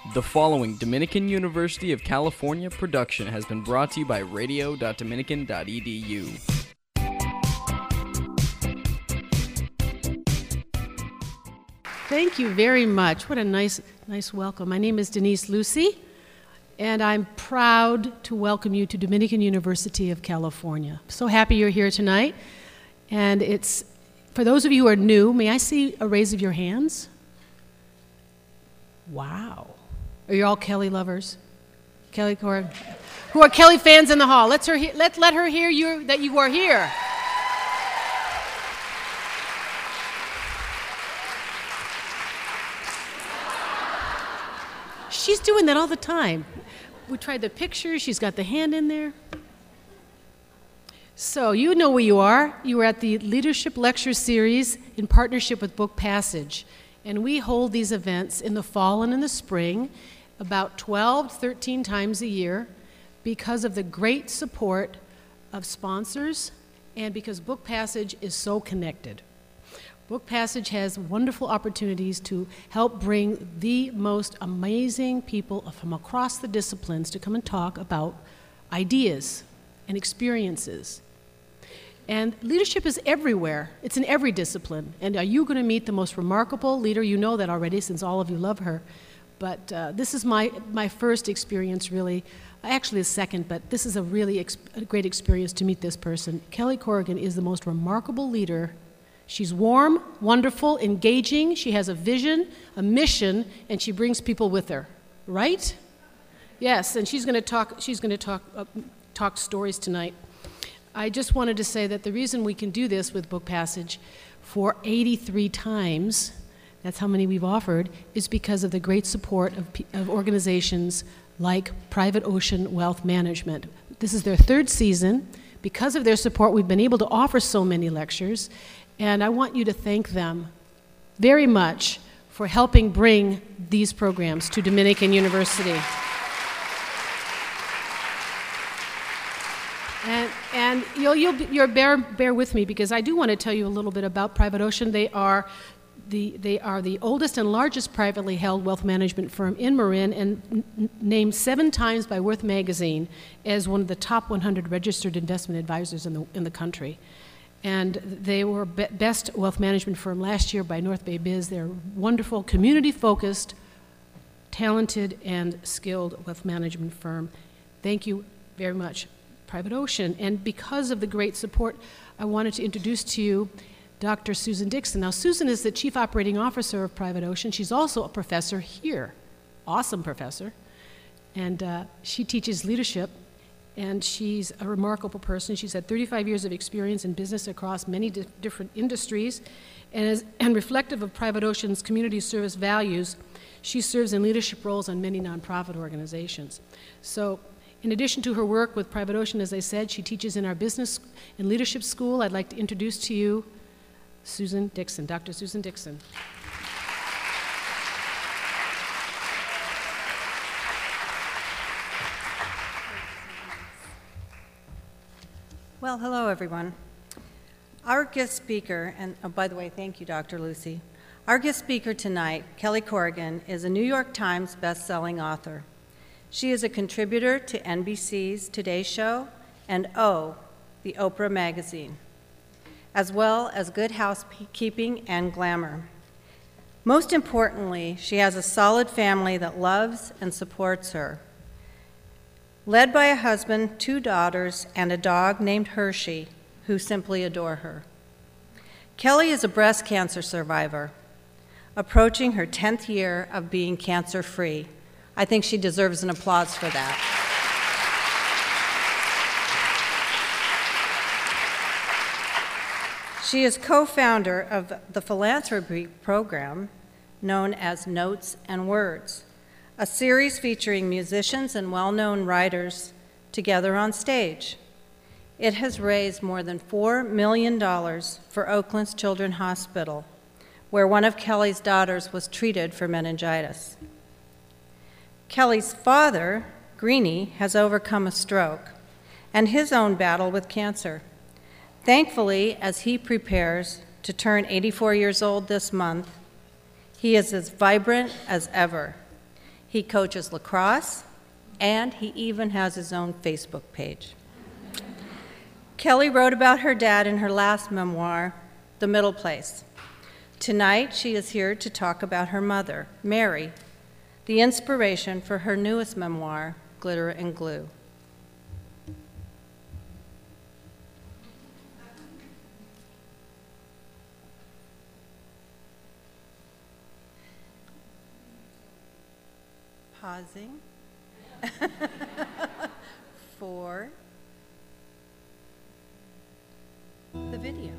The following Dominican University of California production has been brought to you by radio.dominican.edu. Thank you very much. What a nice welcome. My name is Denise Lucy, and I'm proud to welcome you to Dominican University of California. So happy you're here tonight. And it's, for those of you who are new, may I see a raise of your hands? Wow. Are you all Kelly lovers? Kelly Corrigan? Who are Kelly fans in the hall? Let her hear that you are here. She's doing that all the time. We tried the picture. She's got the hand in there. So you know where you are. You are at the Leadership Lecture Series in partnership with Book Passage. And we hold these events in the fall and in the spring about 12, 13 times a year because of the great support of sponsors and because Book Passage is so connected. Book Passage has wonderful opportunities to help bring the most amazing people from across the disciplines to come and talk about ideas and experiences. And leadership is everywhere. It's in every discipline. And are you going to meet the most remarkable leader? You know that already since all of you love her. But this is my first experience, really. Actually, a second, but this is a really a great experience to meet this person. Kelly Corrigan is the most remarkable leader. She's warm, wonderful, engaging. She has a vision, a mission, and she brings people with her. Right? Yes, and she's going to talk stories tonight. I just wanted to say that the reason we can do this with Book Passage for 83 times, that's how many we've offered, is because of the great support of organizations like Private Ocean Wealth Management. This is their third season. Because of their support, we've been able to offer so many lectures, and I want you to thank them very much for helping bring these programs to Dominican University. And you'll bear with me because I do want to tell you a little bit about Private Ocean. They are the oldest and largest privately held wealth management firm in Marin and named 7 times by Worth Magazine as one of the top 100 registered investment advisors in the country. And they were best wealth management firm last year by North Bay Biz. They're wonderful, community-focused, talented, and skilled wealth management firm. Thank you very much, Private Ocean. And because of the great support, I wanted to introduce to you Dr. Susan Dixon. Now, Susan is the Chief Operating Officer of Private Ocean. She's also a professor here, awesome professor. And she teaches leadership, and she's a remarkable person. She's had 35 years of experience in business across many different industries. And reflective of Private Ocean's community service values, she serves in leadership roles on many nonprofit organizations. So, in addition to her work with Private Ocean, as I said, she teaches in our business and leadership school. I'd like to introduce to you Susan Dixon, Dr. Susan Dixon. Well, hello, everyone. Our guest speaker, and by the way, thank you, Dr. Lucy. Our guest speaker tonight, Kelly Corrigan, is a New York Times best-selling author. She is a contributor to NBC's Today Show and O, the Oprah magazine, as well as Good Housekeeping and Glamour. Most importantly, she has a solid family that loves and supports her. Led by a husband, 2 daughters, and a dog named Hershey, who simply adore her. Kelly is a breast cancer survivor, approaching her 10th year of being cancer-free. I think she deserves an applause for that. She is co-founder of the philanthropy program known as Notes and Words, a series featuring musicians and well-known writers together on stage. It has raised more than $4 million for Oakland's Children's Hospital, where one of Kelly's daughters was treated for meningitis. Kelly's father, Greenie, has overcome a stroke and his own battle with cancer. Thankfully, as he prepares to turn 84 years old this month, he is as vibrant as ever. He coaches lacrosse, and he even has his own Facebook page. Kelly wrote about her dad in her last memoir, The Middle Place. Tonight, she is here to talk about her mother, Mary, the inspiration for her newest memoir, Glitter and Glue. Pausing for the video.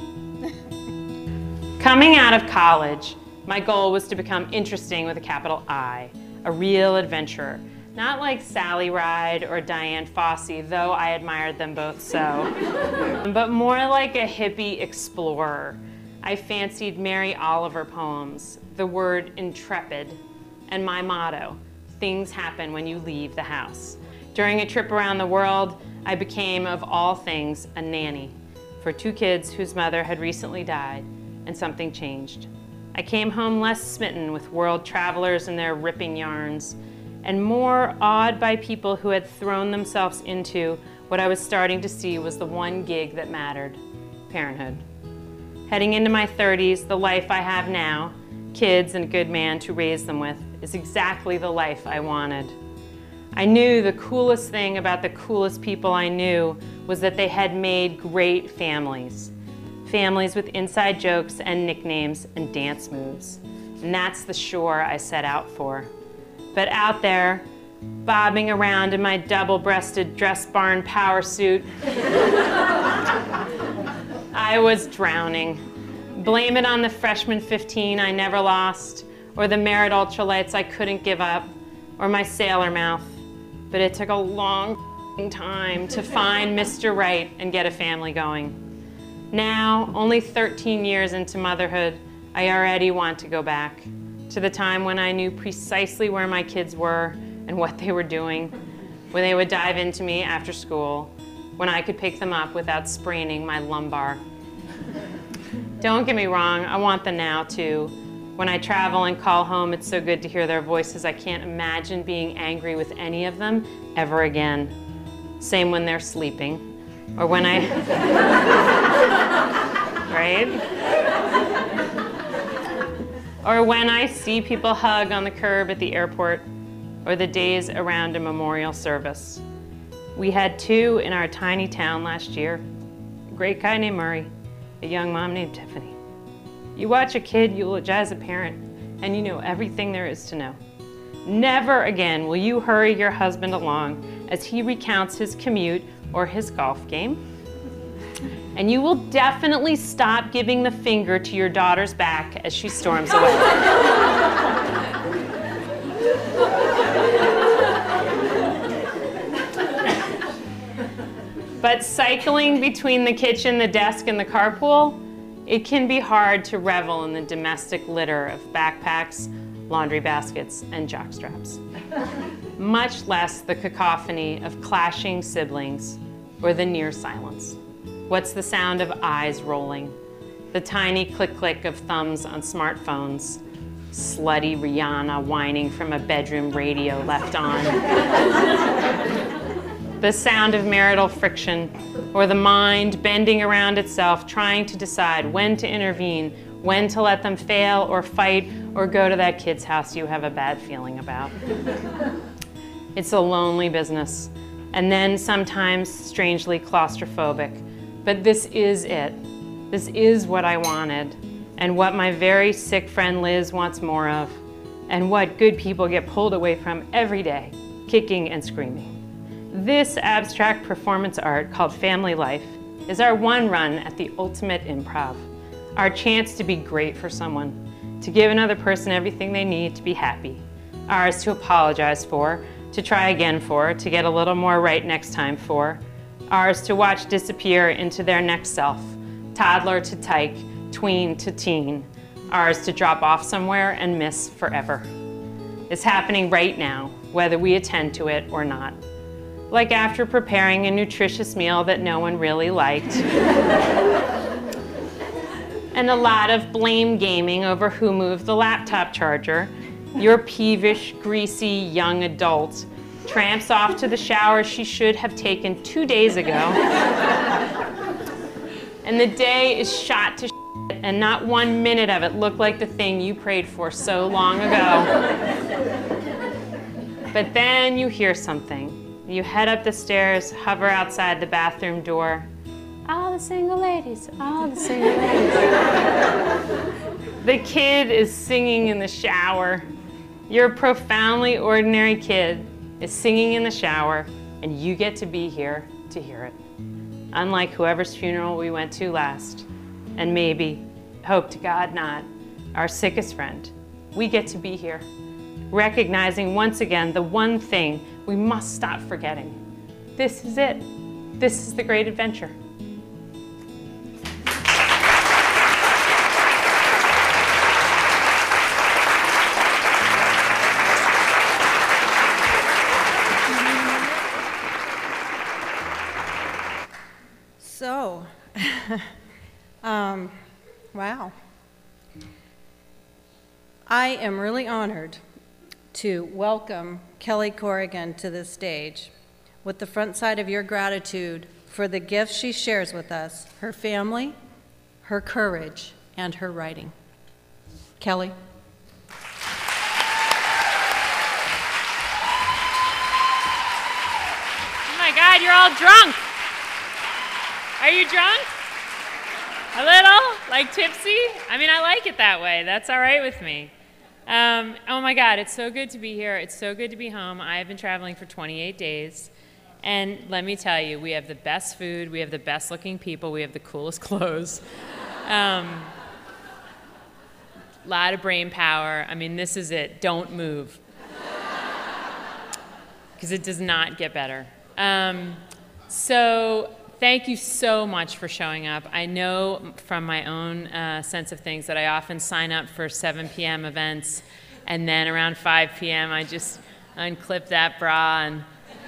Coming out of college, my goal was to become interesting with a capital I, a real adventurer. Not like Sally Ride or Diane Fossey, though I admired them both so, but more like a hippie explorer. I fancied Mary Oliver poems, the word intrepid, and my motto, things happen when you leave the house. During a trip around the world, I became, of all things, a nanny for 2 kids whose mother had recently died, and something changed. I came home less smitten with world travelers and their ripping yarns, and more awed by people who had thrown themselves into what I was starting to see was the one gig that mattered, parenthood. Heading into my 30s, the life I have now, kids and a good man to raise them with, is exactly the life I wanted. I knew the coolest thing about the coolest people I knew was that they had made great families. Families with inside jokes and nicknames and dance moves. And that's the shore I set out for. But out there, bobbing around in my double-breasted dress barn power suit, I was drowning. Blame it on the freshman 15 I never lost, or the Merit ultralights I couldn't give up, or my sailor mouth. But it took a long time to find Mr. Right and get a family going. Now, only 13 years into motherhood, I already want to go back to the time when I knew precisely where my kids were and what they were doing, when they would dive into me after school, when I could pick them up without spraining my lumbar. Don't get me wrong, I want the now too. When I travel and call home, it's so good to hear their voices. I can't imagine being angry with any of them ever again. Same when they're sleeping, or when I, right? Or when I see people hug on the curb at the airport, or the days around a memorial service. We had 2 in our tiny town last year. A great guy named Murray, a young mom named Tiffany. You watch a kid eulogize a parent, and you know everything there is to know. Never again will you hurry your husband along as he recounts his commute or his golf game. And you will definitely stop giving the finger to your daughter's back as she storms away. But cycling between the kitchen, the desk, and the carpool, it can be hard to revel in the domestic litter of backpacks, laundry baskets, and jockstraps. Much less the cacophony of clashing siblings or the near silence. What's the sound of eyes rolling? The tiny click-click of thumbs on smartphones. Slutty Rihanna whining from a bedroom radio left on. The sound of marital friction, or the mind bending around itself, trying to decide when to intervene, when to let them fail or fight or go to that kid's house you have a bad feeling about. It's a lonely business, and then sometimes strangely claustrophobic. But this is it. This is what I wanted, and what my very sick friend Liz wants more of, and what good people get pulled away from every day, kicking and screaming. This abstract performance art called Family Life is our one run at the ultimate improv, our chance to be great for someone, to give another person everything they need to be happy, ours to apologize for, to try again for, to get a little more right next time for, ours to watch disappear into their next self, toddler to tyke, tween to teen, ours to drop off somewhere and miss forever. It's happening right now, whether we attend to it or not. Like after preparing a nutritious meal that no one really liked. And a lot of blame gaming over who moved the laptop charger, Your peevish, greasy young adult tramps off to the shower she should have taken 2 days ago. And the day is shot to shit, and not 1 minute of it looked like the thing you prayed for so long ago. But then you hear something. You head up the stairs, hover outside the bathroom door. All the single ladies, all the single ladies. The kid is singing in the shower. Your profoundly ordinary kid is singing in the shower, and you get to be here to hear it. Unlike whoever's funeral we went to last, and maybe, hope to God not, our sickest friend, we get to be here, recognizing once again the one thing we must stop forgetting. This is it. This is the great adventure. So, wow. I am really honored to welcome Kelly Corrigan to this stage with the front side of your gratitude for the gifts she shares with us, her family, her courage, and her writing. Kelly. Oh my God, you're all drunk. Are you drunk? A little? Like tipsy? I mean, I like it that way. That's all right with me. Oh my God, it's so good to be here. It's so good to be home. I've been traveling for 28 days. And let me tell you, we have the best food, we have the best looking people, we have the coolest clothes. Lot of brain power. I mean, this is it. Don't move. Because it does not get better. So thank you so much for showing up. I know from my own sense of things that I often sign up for 7 p.m. events, and then around 5 p.m. I just unclip that bra and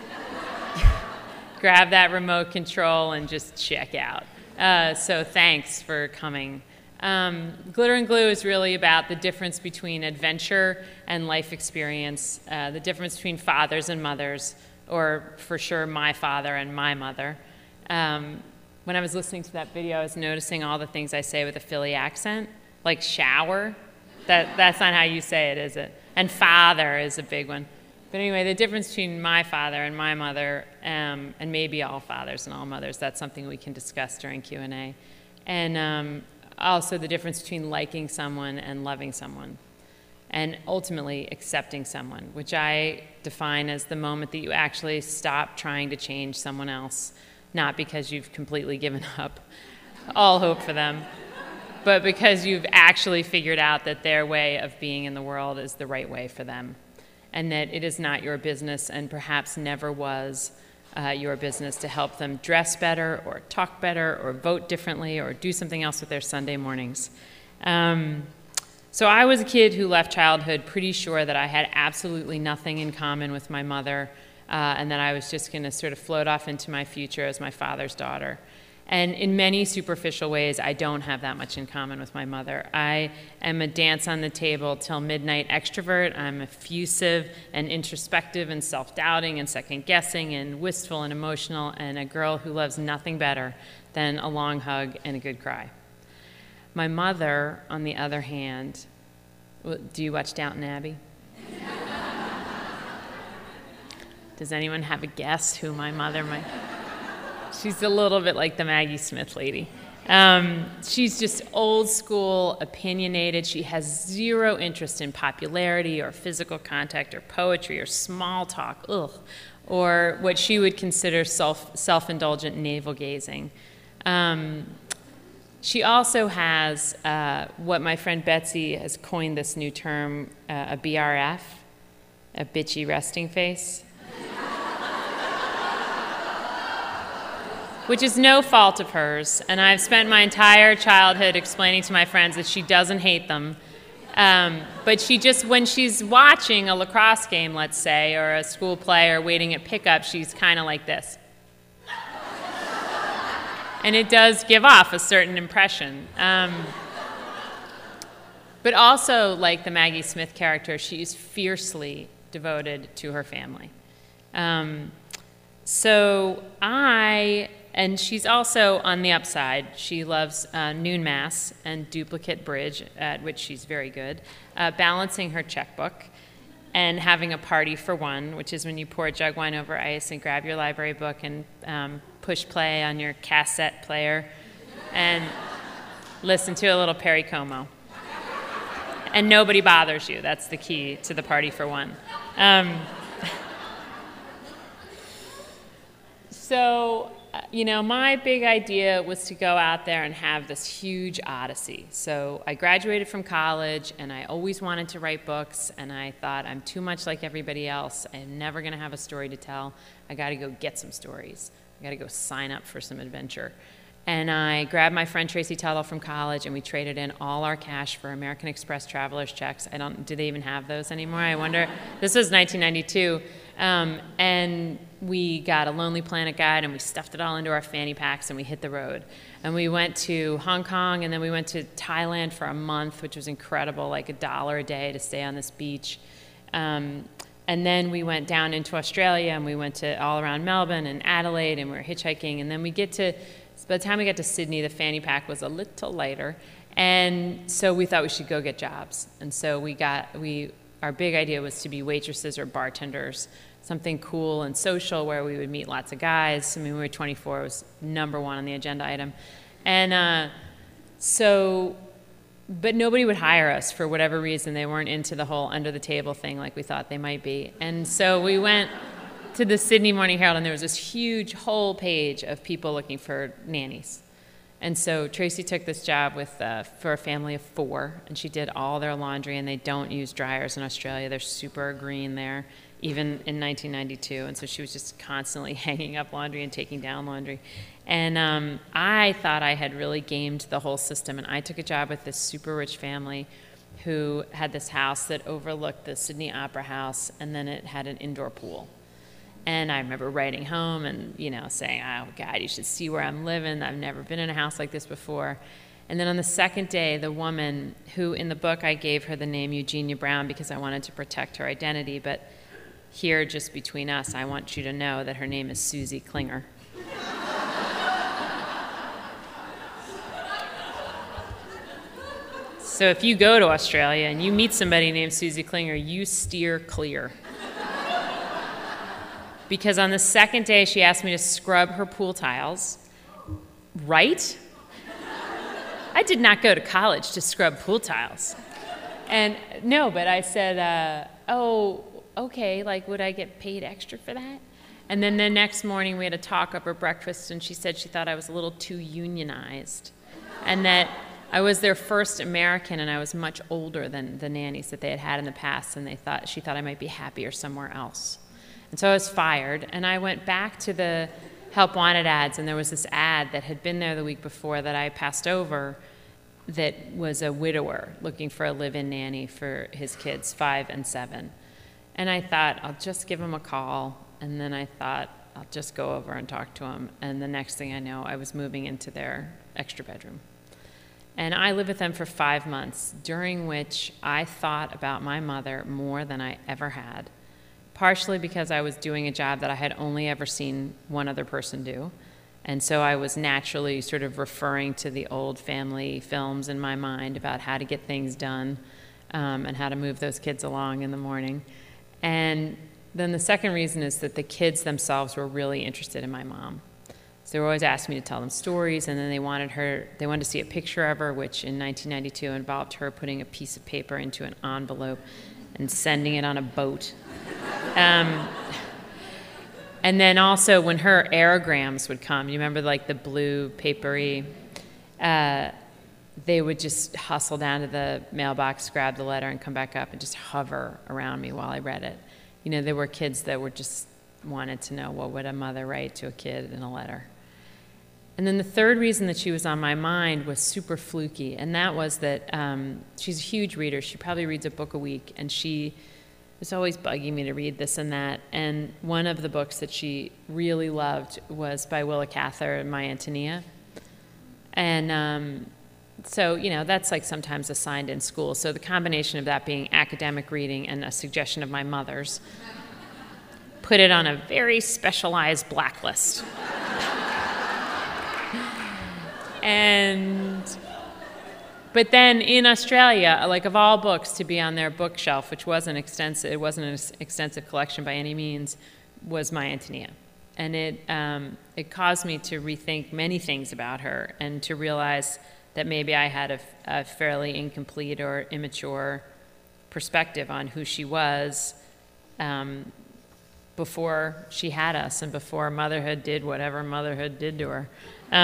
grab that remote control and just check out. So thanks for coming. Glitter and Glue is really about the difference between adventure and life experience, the difference between fathers and mothers, or for sure my father and my mother. When I was listening to that video, I was noticing all the things I say with a Philly accent, like shower. That's not how you say it, is it? And father is a big one. But anyway, the difference between my father and my mother, and maybe all fathers and all mothers, that's something we can discuss during Q&A. And also the difference between liking someone and loving someone, and ultimately accepting someone, which I define as the moment that you actually stop trying to change someone else, not because you've completely given up all hope for them, but because you've actually figured out that their way of being in the world is the right way for them, and that it is not your business, and perhaps never was your business, to help them dress better or talk better or vote differently or do something else with their Sunday mornings. So I was a kid who left childhood pretty sure that I had absolutely nothing in common with my mother, and that I was just going to sort of float off into my future as my father's daughter. And in many superficial ways, I don't have that much in common with my mother. I am a dance on the table till midnight extrovert. I'm effusive and introspective and self-doubting and second-guessing and wistful and emotional, and a girl who loves nothing better than a long hug and a good cry. My mother, on the other hand, do you watch Downton Abbey? Does anyone have a guess who my mother might? She's a little bit like the Maggie Smith lady. She's just old school, opinionated. She has zero interest in popularity or physical contact or poetry or small talk, or what she would consider self-indulgent navel-gazing. She also has what my friend Betsy has coined this new term, a BRF, a bitchy resting face. Which is no fault of hers, and I've spent my entire childhood explaining to my friends that she doesn't hate them. But she just, when she's watching a lacrosse game, let's say, or a school play, or waiting at pickup, she's kind of like this. And it does give off a certain impression. But also, like the Maggie Smith character, she's fiercely devoted to her family. And she's also on the upside. She loves noon mass and duplicate bridge, at which she's very good, balancing her checkbook, and having a party for one, which is when you pour jug wine over ice and grab your library book and push play on your cassette player and listen to a little Perry Como. And nobody bothers you. That's the key to the party for one. My big idea was to go out there and have this huge odyssey. So I graduated from college, and I always wanted to write books, and I thought, I'm too much like everybody else. I'm never going to have a story to tell. I got to go get some stories. I got to go sign up for some adventure. And I grabbed my friend Tracy Tuttle from college, and we traded in all our cash for American Express traveler's checks. Do they even have those anymore? I wonder. This was 1992. And we got a Lonely Planet guide, and we stuffed it all into our fanny packs, and we hit the road. And we went to Hong Kong, and then we went to Thailand for a month, which was incredible, like $1 a day to stay on this beach. And then we went down into Australia, and we went to all around Melbourne and Adelaide, and we were hitchhiking. And then by the time we got to Sydney, the fanny pack was a little lighter. And so we thought we should go get jobs. And so our big idea was to be waitresses or bartenders, something cool and social where we would meet lots of guys. I mean, we were 24, it was number one on the agenda item. And but nobody would hire us for whatever reason. They weren't into the whole under the table thing like we thought they might be. And so we went to the Sydney Morning Herald, and there was this huge whole page of people looking for nannies. And so Tracy took this job for a family of 4, and she did all their laundry, and they don't use dryers in Australia. They're super green there, even in 1992. And so she was just constantly hanging up laundry and taking down laundry. And I thought I had really gamed the whole system, and I took a job with this super rich family who had this house that overlooked the Sydney Opera House, and then it had an indoor pool. And I remember writing home and, saying, oh, God, you should see where I'm living. I've never been in a house like this before. And then on the second day, the woman who, in the book, I gave her the name Eugenia Brown because I wanted to protect her identity. But here, just between us, I want you to know that her name is Susie Klinger. So if you go to Australia and you meet somebody named Susie Klinger, you steer clear. Because on the second day, she asked me to scrub her pool tiles. Right? I did not go to college to scrub pool tiles. And no, but I said, oh, okay, would I get paid extra for that? And then the next morning, we had a talk over breakfast, and she said she thought I was a little too unionized, and that I was their first American, and I was much older than the nannies that they had had in the past, and she thought I might be happier somewhere else. And so I was fired, and I went back to the Help Wanted ads, and there was this ad that had been there the week before that I passed over that was a widower looking for a live-in nanny for his kids, 5 and 7. And I thought, I'll just give him a call, and then I thought, I'll just go over and talk to him. And the next thing I know, I was moving into their extra bedroom. And I lived with them for 5 months, during which I thought about my mother more than I ever had. Partially because I was doing a job that I had only ever seen one other person do. And so I was naturally sort of referring to the old family films in my mind about how to get things done and how to move those kids along in the morning. And then the second reason is that the kids themselves were really interested in my mom. So they were always asking me to tell them stories, and then they wanted to see a picture of her, which in 1992 involved her putting a piece of paper into an envelope and sending it on a boat. And then also when her aerograms would come, you remember the blue papery, they would just hustle down to the mailbox, grab the letter, and come back up and just hover around me while I read it. There were kids that were just wanted to know what would a mother write to a kid in a letter. And then the third reason that she was on my mind was super fluky, and that was that she's a huge reader. She probably reads a book a week, and she was always bugging me to read this and that. And one of the books that she really loved was by Willa Cather, My Antonia. And So, that's like sometimes assigned in school. So the combination of that being academic reading and a suggestion of my mother's put it on a very specialized blacklist. But then in Australia, like of all books to be on their bookshelf, which wasn't extensive, it wasn't an extensive collection by any means, was my Antonia. And it caused me to rethink many things about her and to realize that maybe I had a fairly incomplete or immature perspective on who she was before she had us and before motherhood did whatever motherhood did to her.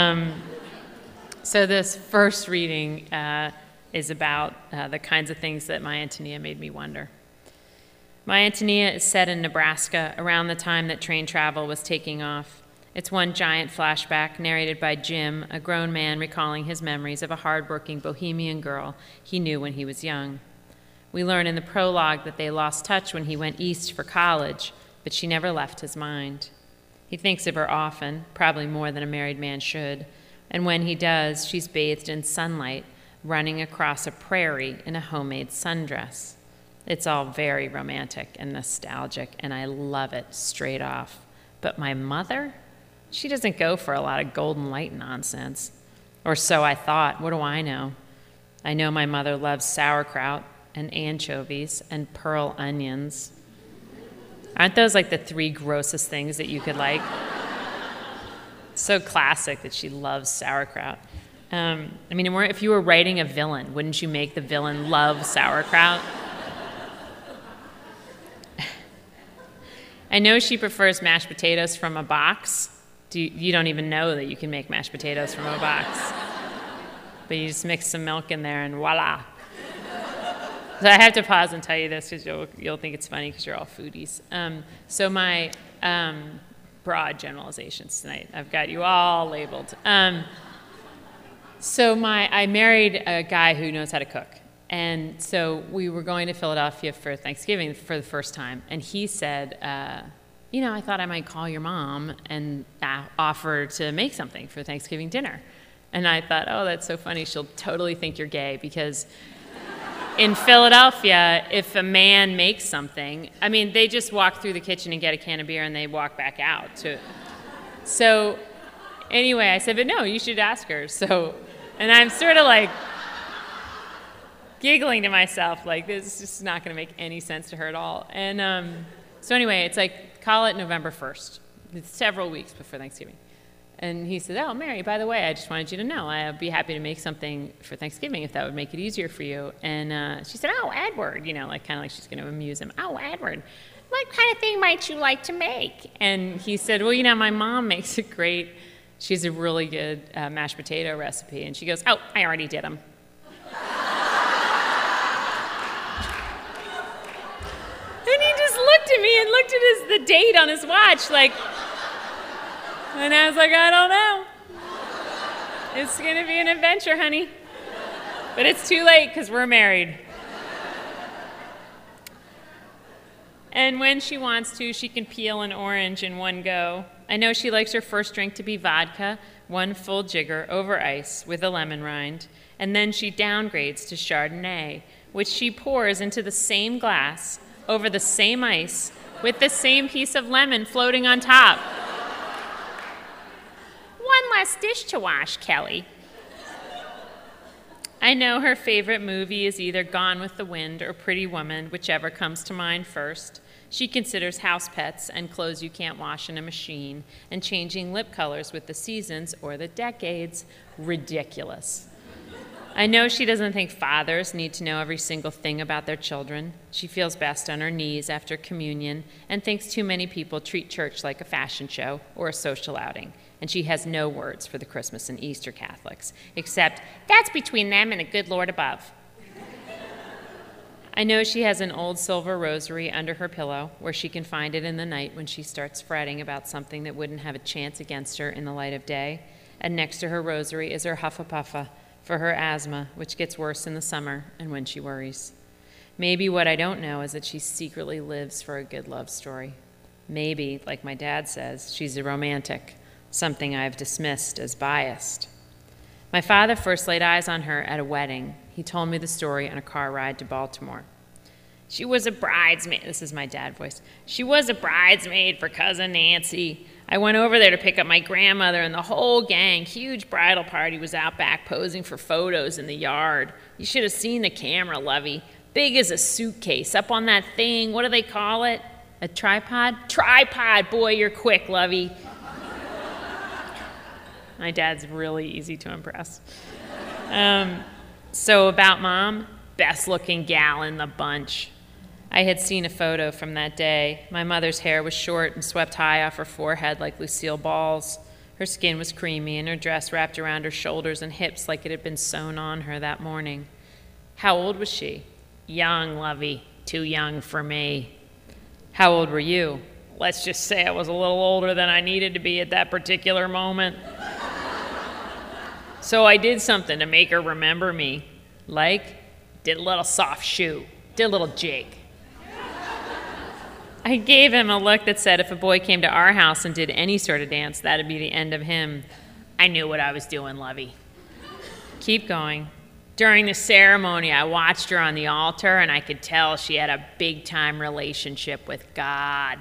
So this first reading is about the kinds of things that my Antonia made me wonder. My Antonia is set in Nebraska around the time that train travel was taking off. It's one giant flashback narrated by Jim, a grown man recalling his memories of a hard-working bohemian girl he knew when he was young. We learn in the prologue that they lost touch when he went east for college, but she never left his mind. He thinks of her often, probably more than a married man should, and when he does, she's bathed in sunlight, running across a prairie in a homemade sundress. It's all very romantic and nostalgic, and I love it straight off. But my mother? She doesn't go for a lot of golden light nonsense. Or so I thought. What do I know? I know my mother loves sauerkraut and anchovies and pearl onions. Aren't those like the 3 grossest things that you could like? So classic that she loves sauerkraut. If you were writing a villain, wouldn't you make the villain love sauerkraut? I know she prefers mashed potatoes from a box. You don't even know that you can make mashed potatoes from a box. But you just mix some milk in there and voila. So I have to pause and tell you this because you'll think it's funny because you're all foodies. So my broad generalizations tonight. I've got you all labeled. I married a guy who knows how to cook. And so we were going to Philadelphia for Thanksgiving for the first time. And he said, I thought I might call your mom and offer to make something for Thanksgiving dinner. And I thought, oh, that's so funny. She'll totally think you're gay because in Philadelphia, if a man makes something, they just walk through the kitchen and get a can of beer and they walk back out. So anyway, I said, but no, you should ask her. And I'm sort of like giggling to myself, like this is just not going to make any sense to her at all. And so anyway, it's like, call it November 1st. It's several weeks before Thanksgiving. And he said, oh, Mary, by the way, I just wanted you to know I'd be happy to make something for Thanksgiving if that would make it easier for you. And she said, oh, Edward, kind of like she's going to amuse him. Oh, Edward, what kind of thing might you like to make? And he said, well, my mom makes a great, she has a really good mashed potato recipe. And she goes, oh, I already did them. And he just looked at me and looked at the date on his watch, like, and I was like, I don't know. It's going to be an adventure, honey. But it's too late because we're married. And when she wants to, she can peel an orange in one go. I know she likes her first drink to be vodka, 1 full jigger over ice with a lemon rind. And then she downgrades to Chardonnay, which she pours into the same glass over the same ice with the same piece of lemon floating on top. One less dish to wash, Kelly. I know her favorite movie is either Gone with the Wind or Pretty Woman, whichever comes to mind first. She considers house pets and clothes you can't wash in a machine and changing lip colors with the seasons or the decades ridiculous. I know she doesn't think fathers need to know every single thing about their children. She feels best on her knees after communion and thinks too many people treat church like a fashion show or a social outing. And she has no words for the Christmas and Easter Catholics, except, that's between them and the good Lord above. I know she has an old silver rosary under her pillow where she can find it in the night when she starts fretting about something that wouldn't have a chance against her in the light of day. And next to her rosary is her Huffa for her asthma, which gets worse in the summer and when she worries. Maybe what I don't know is that she secretly lives for a good love story. Maybe, like my dad says, she's a romantic, something I've dismissed as biased. My father first laid eyes on her at a wedding. He told me the story on a car ride to Baltimore. She was a bridesmaid. This is my dad voice. She was a bridesmaid for Cousin Nancy. I went over there to pick up my grandmother and the whole gang. Huge bridal party was out back posing for photos in the yard. You should have seen the camera, Lovey. Big as a suitcase, up on that thing. What do they call it? A tripod? Tripod! Boy, you're quick, Lovey. My dad's really easy to impress. So about Mom, best looking gal in the bunch. I had seen a photo from that day. My mother's hair was short and swept high off her forehead like Lucille Ball's. Her skin was creamy and her dress wrapped around her shoulders and hips like it had been sewn on her that morning. How old was she? Young, Lovey. Too young for me. How old were you? Let's just say I was a little older than I needed to be at that particular moment. So I did something to make her remember me. Like, did a little soft shoe, did a little jig. I gave him a look that said if a boy came to our house and did any sort of dance, that'd be the end of him. I knew what I was doing, Lovey. Keep going. During the ceremony, I watched her on the altar, and I could tell she had a big-time relationship with God.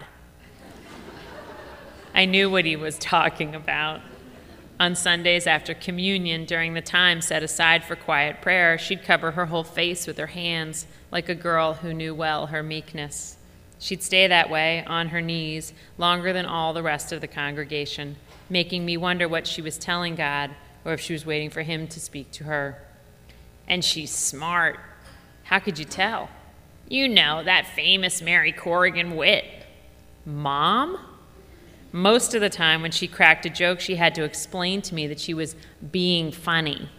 I knew what he was talking about. On Sundays after communion, during the time set aside for quiet prayer, she'd cover her whole face with her hands, like a girl who knew well her meekness. She'd stay that way, on her knees, longer than all the rest of the congregation, making me wonder what she was telling God, or if she was waiting for him to speak to her. And she's smart. How could you tell? You know, that famous Mary Corrigan wit. Mom? Most of the time when she cracked a joke, she had to explain to me that she was being funny.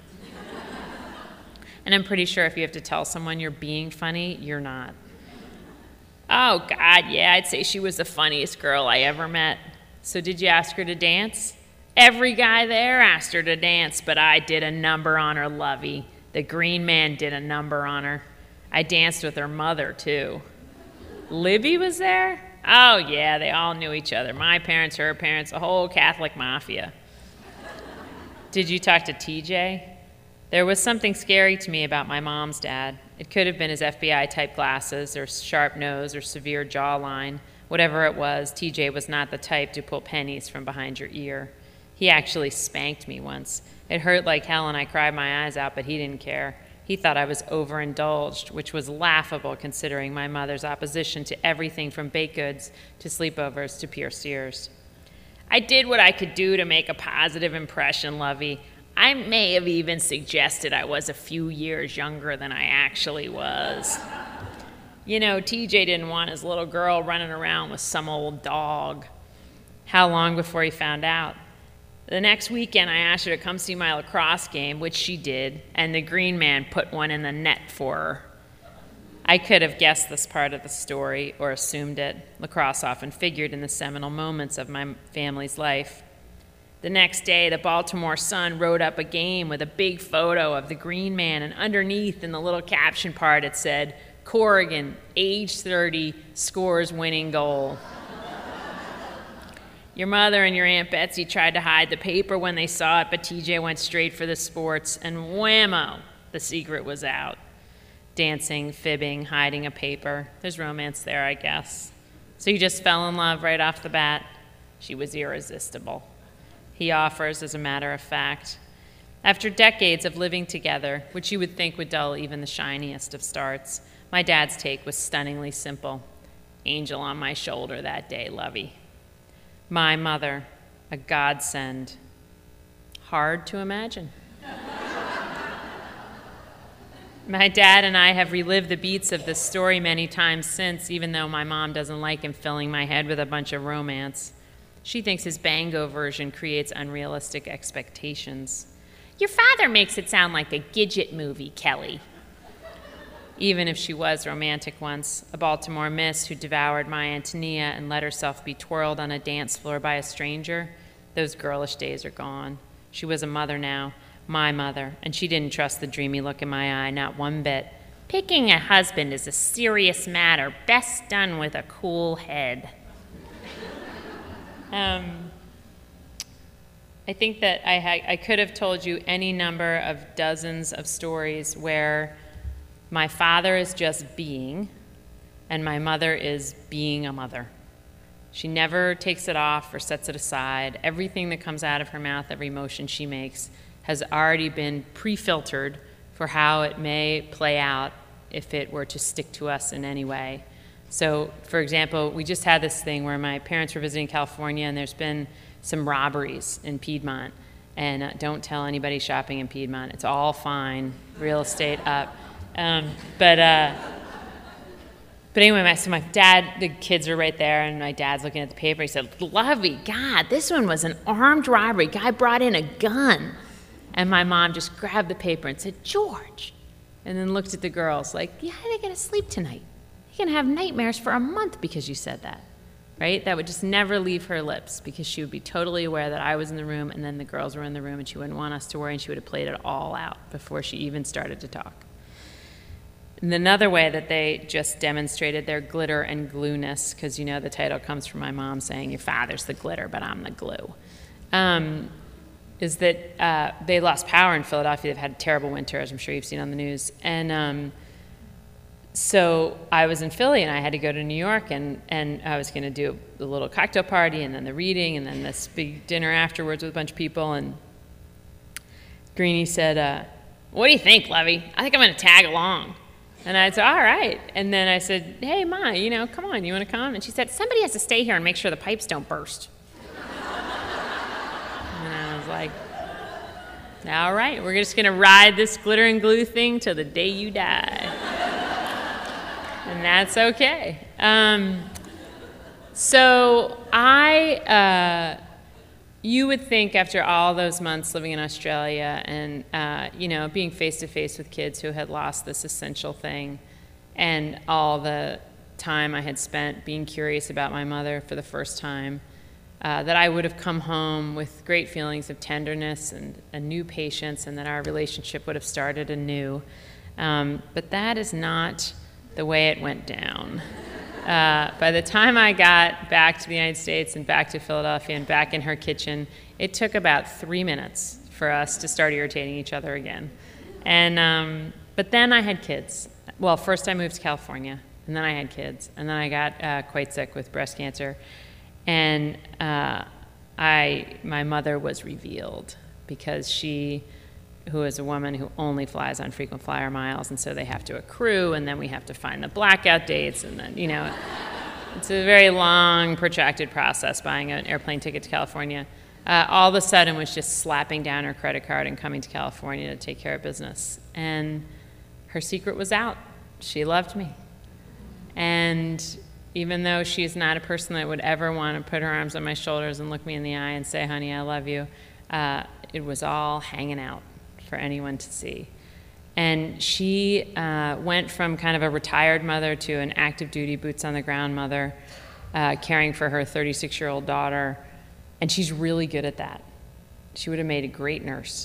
And I'm pretty sure if you have to tell someone you're being funny, you're not. Oh, God, yeah, I'd say she was the funniest girl I ever met. So did you ask her to dance? Every guy there asked her to dance, but I did a number on her, Lovey. The Green Man did a number on her. I danced with her mother, too. Libby was there? Oh, yeah, they all knew each other. My parents, her parents, the whole Catholic mafia. Did you talk to TJ? There was something scary to me about my mom's dad. It could have been his FBI-type glasses or sharp nose or severe jawline. Whatever it was, TJ was not the type to pull pennies from behind your ear. He actually spanked me once. It hurt like hell and I cried my eyes out, but he didn't care. He thought I was overindulged, which was laughable considering my mother's opposition to everything from baked goods to sleepovers to pierced ears. I did what I could do to make a positive impression, Lovey. I may have even suggested I was a few years younger than I actually was. You know, TJ didn't want his little girl running around with some old dog. How long before he found out? The next weekend, I asked her to come see my lacrosse game, which she did, and the Green Man put one in the net for her. I could have guessed this part of the story or assumed it. Lacrosse often figured in the seminal moments of my family's life. The next day, the Baltimore Sun wrote up a game with a big photo of the Green Man, and underneath in the little caption part it said, Corrigan, age 30, scores winning goal. Your mother and your Aunt Betsy tried to hide the paper when they saw it, but TJ went straight for the sports, and whammo, the secret was out. Dancing, fibbing, hiding a paper. There's romance there, I guess. So you just fell in love right off the bat? She was irresistible. He offers, as a matter of fact. After decades of living together, which you would think would dull even the shiniest of starts, my dad's take was stunningly simple. Angel on my shoulder that day, Lovey. My mother, a godsend. Hard to imagine. My dad and I have relived the beats of this story many times since, even though my mom doesn't like him filling my head with a bunch of romance. She thinks his Bango version creates unrealistic expectations. Your father makes it sound like a Gidget movie, Kelly. Even if she was romantic once, a Baltimore miss who devoured my Antonia and let herself be twirled on a dance floor by a stranger, those girlish days are gone. She was a mother now, my mother, and she didn't trust the dreamy look in my eye, not one bit. Picking a husband is a serious matter, best done with a cool head. I I think that I could have told you any number of dozens of stories where my father is just being, and my mother is being a mother. She never takes it off or sets it aside. Everything that comes out of her mouth, every motion she makes, has already been pre-filtered for how it may play out if it were to stick to us in any way. So, for example, we just had this thing where my parents were visiting California, and there's been some robberies in Piedmont. And don't tell anybody shopping in Piedmont. It's all fine. Real estate up. But anyway, so my dad, the kids are right there, and my dad's looking at the paper. He said, "Lovey, God, this one was an armed robbery. Guy brought in a gun." And my mom just grabbed the paper and said, "George," and then looked at the girls like, "Yeah, how are they going to sleep tonight? You're going to have nightmares for a month because you said that," right? That would just never leave her lips because she would be totally aware that I was in the room and then the girls were in the room, and she wouldn't want us to worry, and she would have played it all out before she even started to talk. And another way that they just demonstrated their glitter and glueness, because you know the title comes from my mom saying, "Your father's the glitter, but I'm the glue," is that they lost power in Philadelphia. They've had a terrible winter, as I'm sure you've seen on the news. And so I was in Philly, and I had to go to New York, and I was going to do a little cocktail party, and then the reading, and then this big dinner afterwards with a bunch of people. And Greenie said, "What do you think, Levy? I think I'm going to tag along." And I said, "All right." And then I said, "Hey, Ma, come on, you want to come?" And she said, "Somebody has to stay here and make sure the pipes don't burst." And I was like, "All right, we're just going to ride this glitter and glue thing till the day you die." And that's okay. You would think after all those months living in Australia and, being face-to-face with kids who had lost this essential thing, and all the time I had spent being curious about my mother for the first time, that I would have come home with great feelings of tenderness and a new patience, and that our relationship would have started anew. But that is not the way it went down. By the time I got back to the United States and back to Philadelphia and back in her kitchen, it took about 3 minutes for us to start irritating each other again. But then I had kids. Well, first I moved to California, and then I had kids, and then I got quite sick with breast cancer. And my mother was revealed because she, who is a woman who only flies on frequent flyer miles, and so they have to accrue, and then we have to find the blackout dates, and then, it's a very long, protracted process buying an airplane ticket to California. All of a sudden was just slapping down her credit card and coming to California to take care of business. And her secret was out. She loved me. And even though she's not a person that would ever want to put her arms on my shoulders and look me in the eye and say, "Honey, I love you," it was all hanging out for anyone to see. And she went from kind of a retired mother to an active duty, boots on the ground mother, caring for her 36-year-old daughter. And she's really good at that. She would have made a great nurse.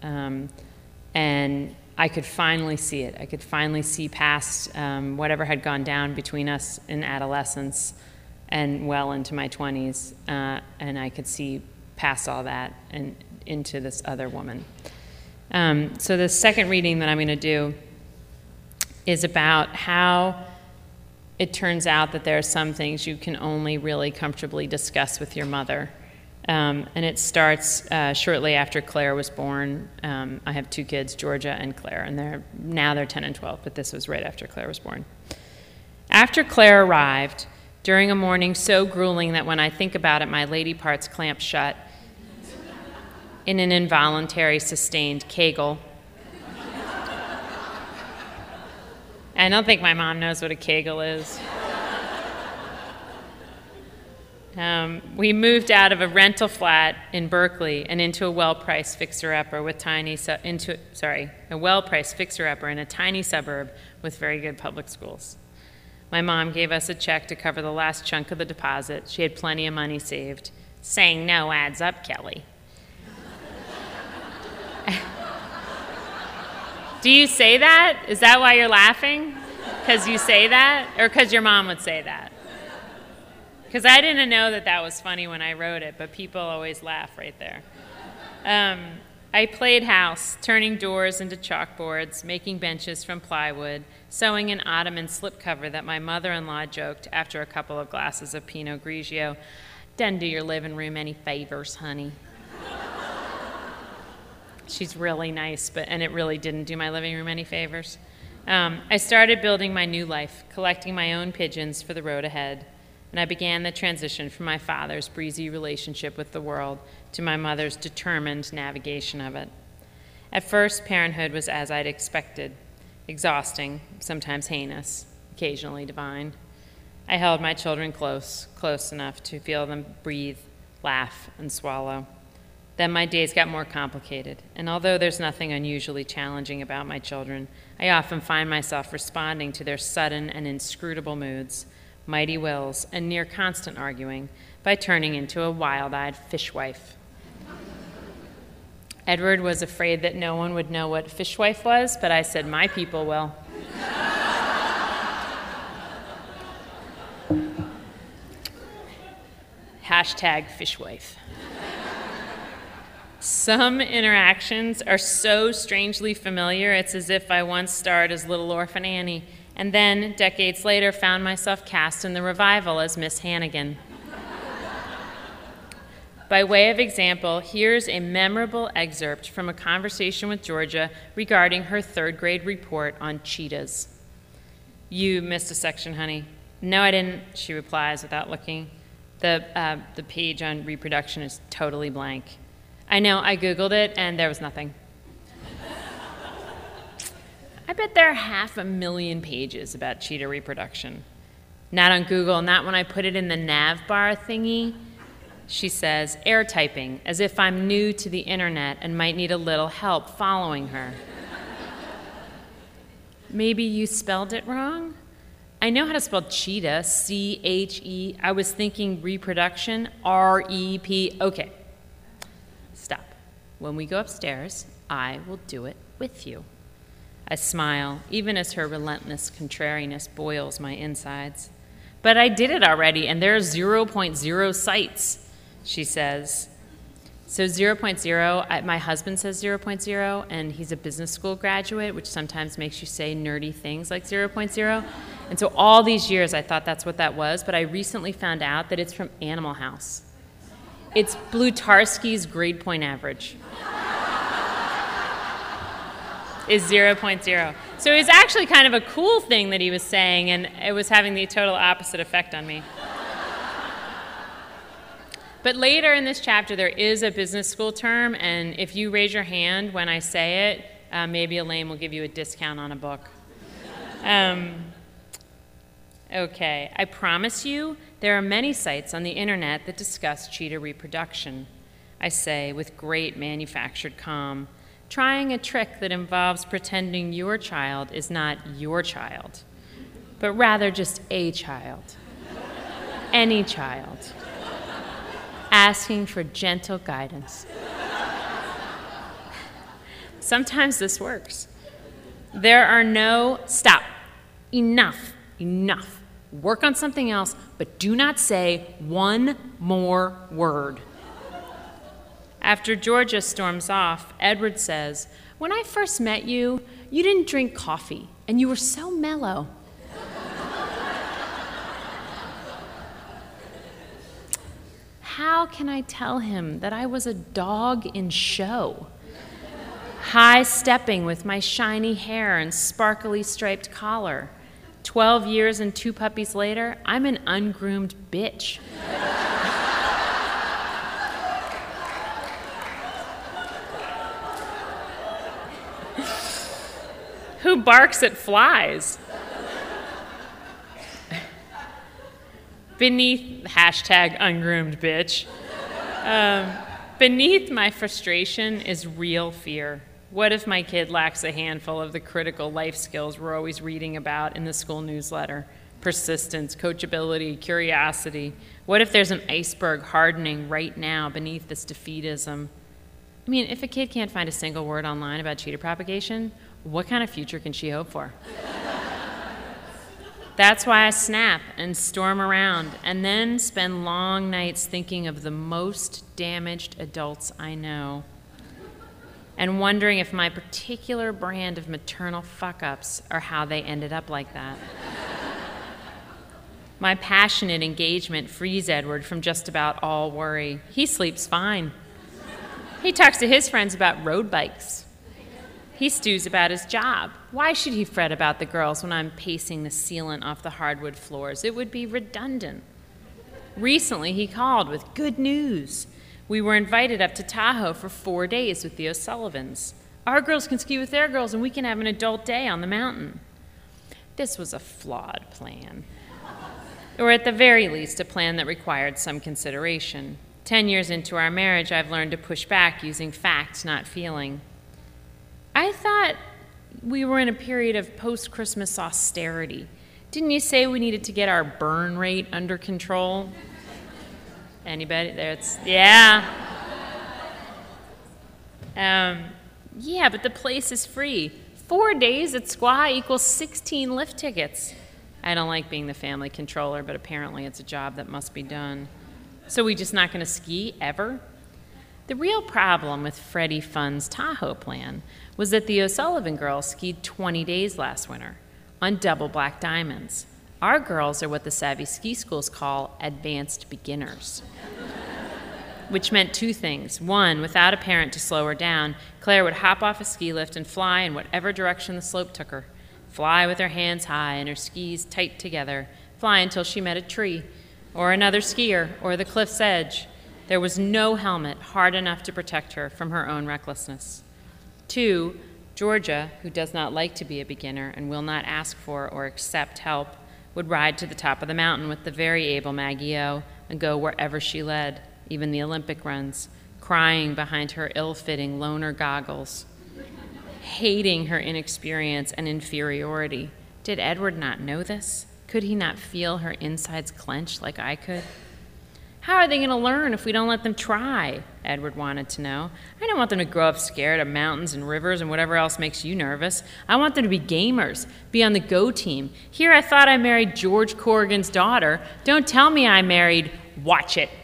And I could finally see it. I could finally see past whatever had gone down between us in adolescence and well into my 20s. And I could see past all that and into this other woman. So the second reading that I'm going to do is about how it turns out that there are some things you can only really comfortably discuss with your mother. And it starts shortly after Claire was born. I have 2 kids, Georgia and Claire, and they're 10 and 12, but this was right after Claire was born. After Claire arrived, during a morning so grueling that when I think about it, my lady parts clamp shut in an involuntary, sustained Kegel. I don't think my mom knows what a Kegel is. We moved out of a rental flat in Berkeley and into a well-priced fixer-upper a well-priced fixer-upper in a tiny suburb with very good public schools. My mom gave us a check to cover the last chunk of the deposit. She had plenty of money saved. Saying no adds up, Kelly. Do you say that? Is that why you're laughing? Because you say that? Or because your mom would say that? Because I didn't know that that was funny when I wrote it, but people always laugh right there. I played house, turning doors into chalkboards, making benches from plywood, sewing an ottoman slipcover that my mother-in-law joked after a couple of glasses of Pinot Grigio, "Doesn't do your living room any favors, honey." She's really nice, and it really didn't do my living room any favors. I started building my new life, collecting my own pigeons for the road ahead, and I began the transition from my father's breezy relationship with the world to my mother's determined navigation of it. At first, parenthood was as I'd expected, exhausting, sometimes heinous, occasionally divine. I held my children close enough to feel them breathe, laugh, and swallow. Then my days got more complicated, and although there's nothing unusually challenging about my children, I often find myself responding to their sudden and inscrutable moods, mighty wills, and near constant arguing by turning into a wild-eyed fishwife. Edward was afraid that no one would know what fishwife was, but I said, my people will. Hashtag fishwife. Some interactions are so strangely familiar, it's as if I once starred as Little Orphan Annie, and then, decades later, found myself cast in the revival as Miss Hannigan. By way of example, here's a memorable excerpt from a conversation with Georgia regarding her third grade report on cheetahs. "You missed a section, honey." "No, I didn't," she replies without looking. The page on reproduction is totally blank." "I know, I Googled it, and there was nothing." I bet there are 500,000 pages about cheetah reproduction. "Not on Google, not when I put it in the nav bar thingy." She says, air typing, as if I'm new to the internet and might need a little help following her. "Maybe you spelled it wrong?" "I know how to spell cheetah, C-H-E. I was thinking reproduction, R-E-P. Okay. Stop. When we go upstairs, I will do it with you." I smile, even as her relentless contrariness boils my insides. "But I did it already, and there are 0.0 sites," she says. So 0.0, my husband says 0.0, and he's a business school graduate, which sometimes makes you say nerdy things like 0.0. And so all these years I thought that's what that was, but I recently found out that it's from Animal House. It's Blutarski's grade point average. Is 0.0. So it was actually kind of a cool thing that he was saying, and it was having the total opposite effect on me. But later in this chapter, there is a business school term, and if you raise your hand when I say it, maybe Elaine will give you a discount on a book. Okay, I promise you, there are many sites on the internet that discuss cheetah reproduction. I say with great manufactured calm, trying a trick that involves pretending your child is not your child, but rather just a child, any child, asking for gentle guidance. Sometimes this works. There are no, stop, enough. Work on something else, but do not say one more word. After Georgia storms off, Edward says, "When I first met you, you didn't drink coffee, and you were so mellow." How can I tell him that I was a dog in show? High-stepping with my shiny hair and sparkly striped collar. 12 years and 2 puppies later, I'm an ungroomed bitch. Who barks at flies? Beneath, hashtag ungroomed bitch. Beneath my frustration is real fear. What if my kid lacks a handful of the critical life skills we're always reading about in the school newsletter? Persistence, coachability, curiosity. What if there's an iceberg hardening right now beneath this defeatism? I mean, if a kid can't find a single word online about cheetah propagation, what kind of future can she hope for? That's why I snap and storm around and then spend long nights thinking of the most damaged adults I know. and wondering if my particular brand of maternal fuck-ups are how they ended up like that. My passionate engagement frees Edward from just about all worry. He sleeps fine. He talks to his friends about road bikes. He stews about his job. Why should he fret about the girls when I'm pacing the sealant off the hardwood floors? It would be redundant. Recently, he called with good news. We were invited up to Tahoe for 4 days with the O'Sullivans. Our girls can ski with their girls, and we can have an adult day on the mountain. This was a flawed plan. Or at the very least, a plan that required some consideration. 10 years into our marriage, I've learned to push back using fact, not feeling. I thought we were in a period of post-Christmas austerity. Didn't you say we needed to get our burn rate under control? Anybody? Yeah. Yeah, but the place is free. 4 days at Squaw equals 16 lift tickets. I don't like being the family controller, but apparently it's a job that must be done. So we just not going to ski ever? The real problem with Freddie Fun's Tahoe plan was that the O'Sullivan girls skied 20 days last winter on double black diamonds. Our girls are what the savvy ski schools call advanced beginners, which meant two things. One, without a parent to slow her down, Claire would hop off a ski lift and fly in whatever direction the slope took her. Fly with her hands high and her skis tight together. Fly until she met a tree, or another skier, or the cliff's edge. There was no helmet hard enough to protect her from her own recklessness. Two, Georgia, who does not like to be a beginner and will not ask for or accept help, would ride to the top of the mountain with the very able Maggie O and go wherever she led, even the Olympic runs, crying behind her ill-fitting loner goggles, hating her inexperience and inferiority. Did Edward not know this? Could he not feel her insides clench like I could? How are they going to learn if we don't let them try? Edward wanted to know. I don't want them to grow up scared of mountains and rivers and whatever else makes you nervous. I want them to be gamers, be on the go team. Here I thought I married George Corrigan's daughter. Don't tell me I married Watch It.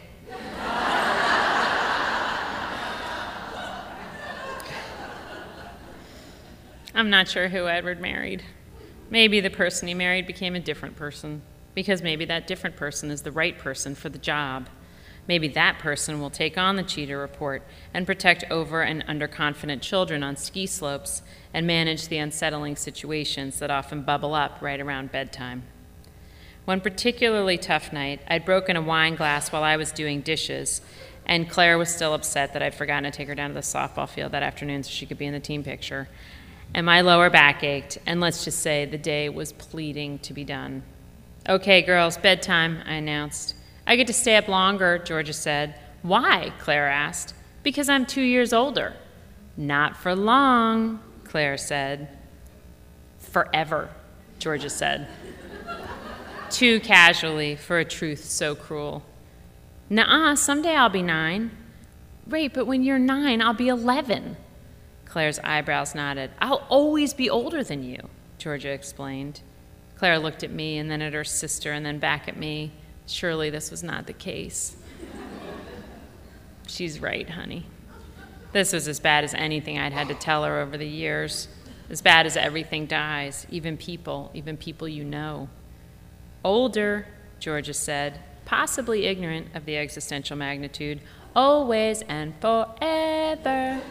I'm not sure who Edward married. Maybe the person he married became a different person, because maybe that different person is the right person for the job. Maybe that person will take on the cheater report and protect over and underconfident children on ski slopes and manage the unsettling situations that often bubble up right around bedtime. One particularly tough night, I'd broken a wine glass while I was doing dishes, and Claire was still upset that I'd forgotten to take her down to the softball field that afternoon so she could be in the team picture. And my lower back ached, and let's just say the day was pleading to be done. Okay, girls, bedtime, I announced. I get to stay up longer, Georgia said. Why? Claire asked. Because I'm 2 years older. Not for long, Claire said. Forever, Georgia said. Too casually for a truth so cruel. Nuh-uh, someday I'll be 9. Right, but when you're 9, I'll be 11. Claire's eyebrows nodded. I'll always be older than you, Georgia explained. Claire looked at me and then at her sister and then back at me. Surely this was not the case. She's right, honey. This was as bad as anything I'd had to tell her over the years. As bad as everything dies, even people you know. Older, Georgia said, possibly ignorant of the existential magnitude. Always and forever.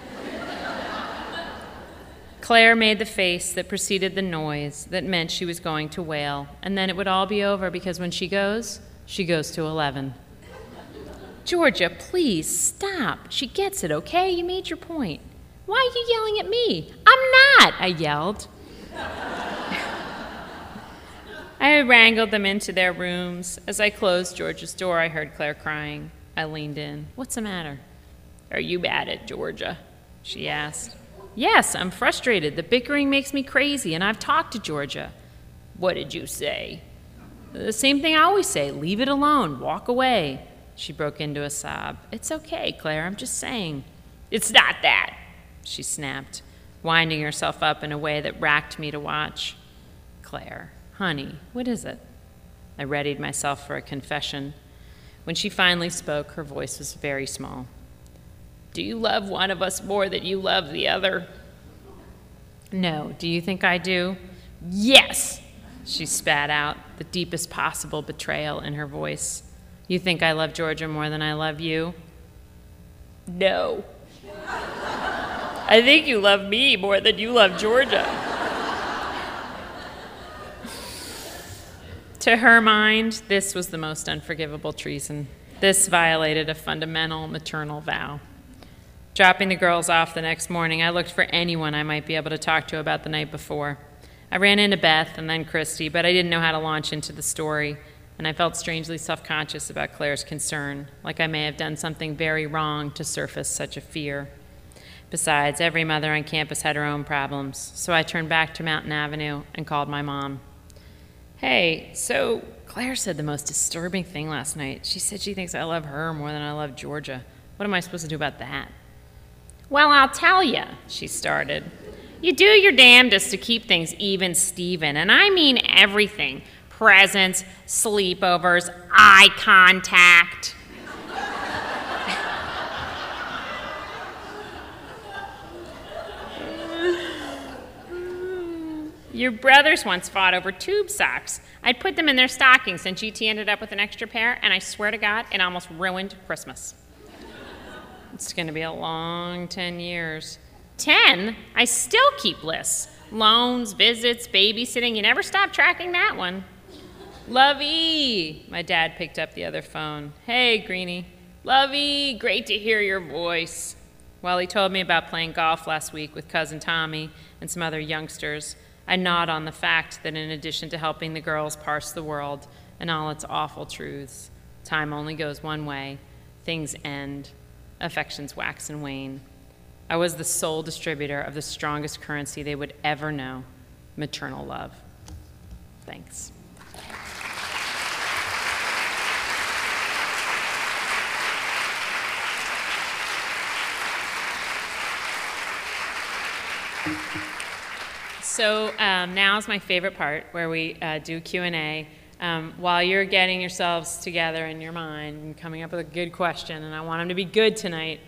Claire made the face that preceded the noise that meant she was going to wail, and then it would all be over because when she goes to 11. Georgia, please, stop. She gets it, okay? You made your point. Why are you yelling at me? I'm not, I yelled. I wrangled them into their rooms. As I closed Georgia's door, I heard Claire crying. I leaned in. What's the matter? Are you at it, Georgia? She asked. Yes, I'm frustrated. The bickering makes me crazy, and I've talked to Georgia. What did you say? The same thing I always say. Leave it alone. Walk away. She broke into a sob. It's okay, Claire. I'm just saying. It's not that, she snapped, winding herself up in a way that racked me to watch. Claire, honey, what is it? I readied myself for a confession. When she finally spoke, her voice was very small. Do you love one of us more than you love the other? No. Do you think I do? Yes, she spat out, the deepest possible betrayal in her voice. You think I love Georgia more than I love you? No. I think you love me more than you love Georgia. To her mind, this was the most unforgivable treason. This violated a fundamental maternal vow. Dropping the girls off the next morning, I looked for anyone I might be able to talk to about the night before. I ran into Beth and then Christy, but I didn't know how to launch into the story, and I felt strangely self-conscious about Claire's concern, like I may have done something very wrong to surface such a fear. Besides, every mother on campus had her own problems, so I turned back to Mountain Avenue and called my mom. Hey, so Claire said the most disturbing thing last night. She said she thinks I love her more than I love Georgia. What am I supposed to do about that? Well, I'll tell you, she started. You do your damnedest to keep things even, Steven, and I mean everything. Presents, sleepovers, eye contact. Your brothers once fought over tube socks. I'd put them in their stockings, and GT ended up with an extra pair, and I swear to God, it almost ruined Christmas. It's going to be a long 10 years. 10? I still keep lists. Loans, visits, babysitting. You never stop tracking that one. Lovey! My dad picked up the other phone. Hey, Greenie. Lovey, great to hear your voice. While he told me about playing golf last week with cousin Tommy and some other youngsters, I gnawed on the fact that in addition to helping the girls parse the world and all its awful truths, time only goes one way. Things end. Affections wax and wane. I was the sole distributor of the strongest currency they would ever know, maternal love. Thanks. So now is my favorite part, where we do Q&A. While you're getting yourselves together in your mind and coming up with a good question, and I want them to be good tonight,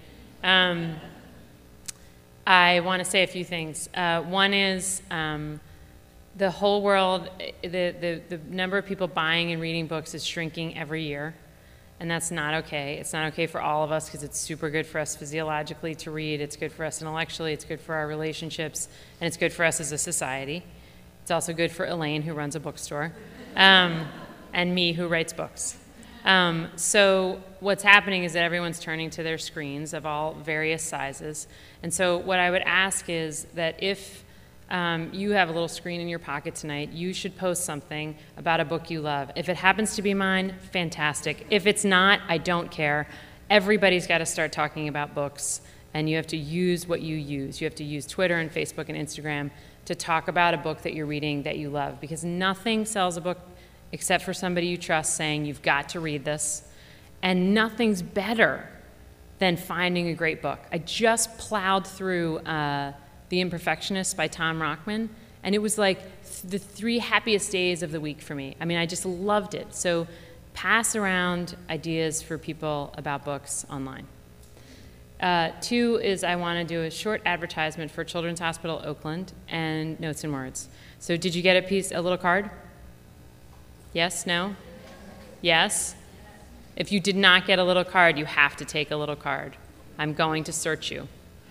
I want to say a few things. One is the whole world, the number of people buying and reading books is shrinking every year, and that's not okay. It's not okay for all of us because it's super good for us physiologically to read. It's good for us intellectually. It's good for our relationships, and it's good for us as a society. It's also good for Elaine, who runs a bookstore, and me, who writes books. So what's happening is that everyone's turning to their screens of all various sizes. And so what I would ask is that if you have a little screen in your pocket tonight, you should post something about a book you love. If it happens to be mine, fantastic. If it's not, I don't care. Everybody's got to start talking about books, and you have to use what you use. You have to use Twitter and Facebook and Instagram to talk about a book that you're reading that you love, because nothing sells a book except for somebody you trust saying, you've got to read this. And nothing's better than finding a great book. I just plowed through The Imperfectionist by Tom Rockman, and it was like the 3 happiest days of the week for me. I mean, I just loved it. So pass around ideas for people about books online. 2 is I want to do a short advertisement for Children's Hospital Oakland and Notes and Words. So did you get a little card? Yes? No? Yes? If you did not get a little card, you have to take a little card. I'm going to search you.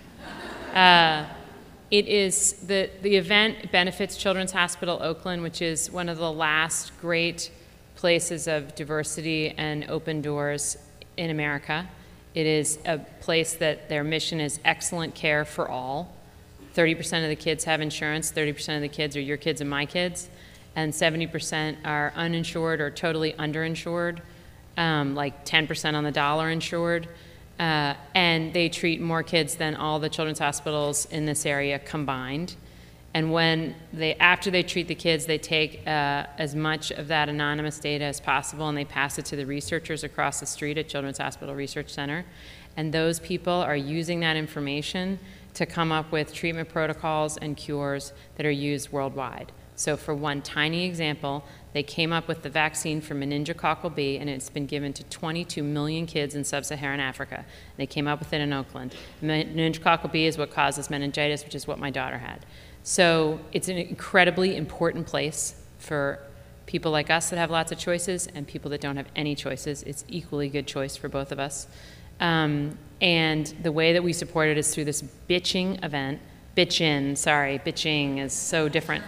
It is the event benefits Children's Hospital Oakland, which is one of the last great places of diversity and open doors in America. It is a place that their mission is excellent care for all. 30% of the kids have insurance, 30% of the kids are your kids and my kids, and 70% are uninsured or totally underinsured, like 10% on the dollar insured. And they treat more kids than all the children's hospitals in this area combined. And after they treat the kids, they take as much of that anonymous data as possible, and they pass it to the researchers across the street at Children's Hospital Research Center. And those people are using that information to come up with treatment protocols and cures that are used worldwide. So for one tiny example, they came up with the vaccine for meningococcal B, and it's been given to 22 million kids in sub-Saharan Africa. They came up with it in Oakland. Meningococcal B is what causes meningitis, which is what my daughter had. So it's an incredibly important place for people like us that have lots of choices and people that don't have any choices. It's equally good choice for both of us. And the way that we support it is through this bitching event. Bitching is so different.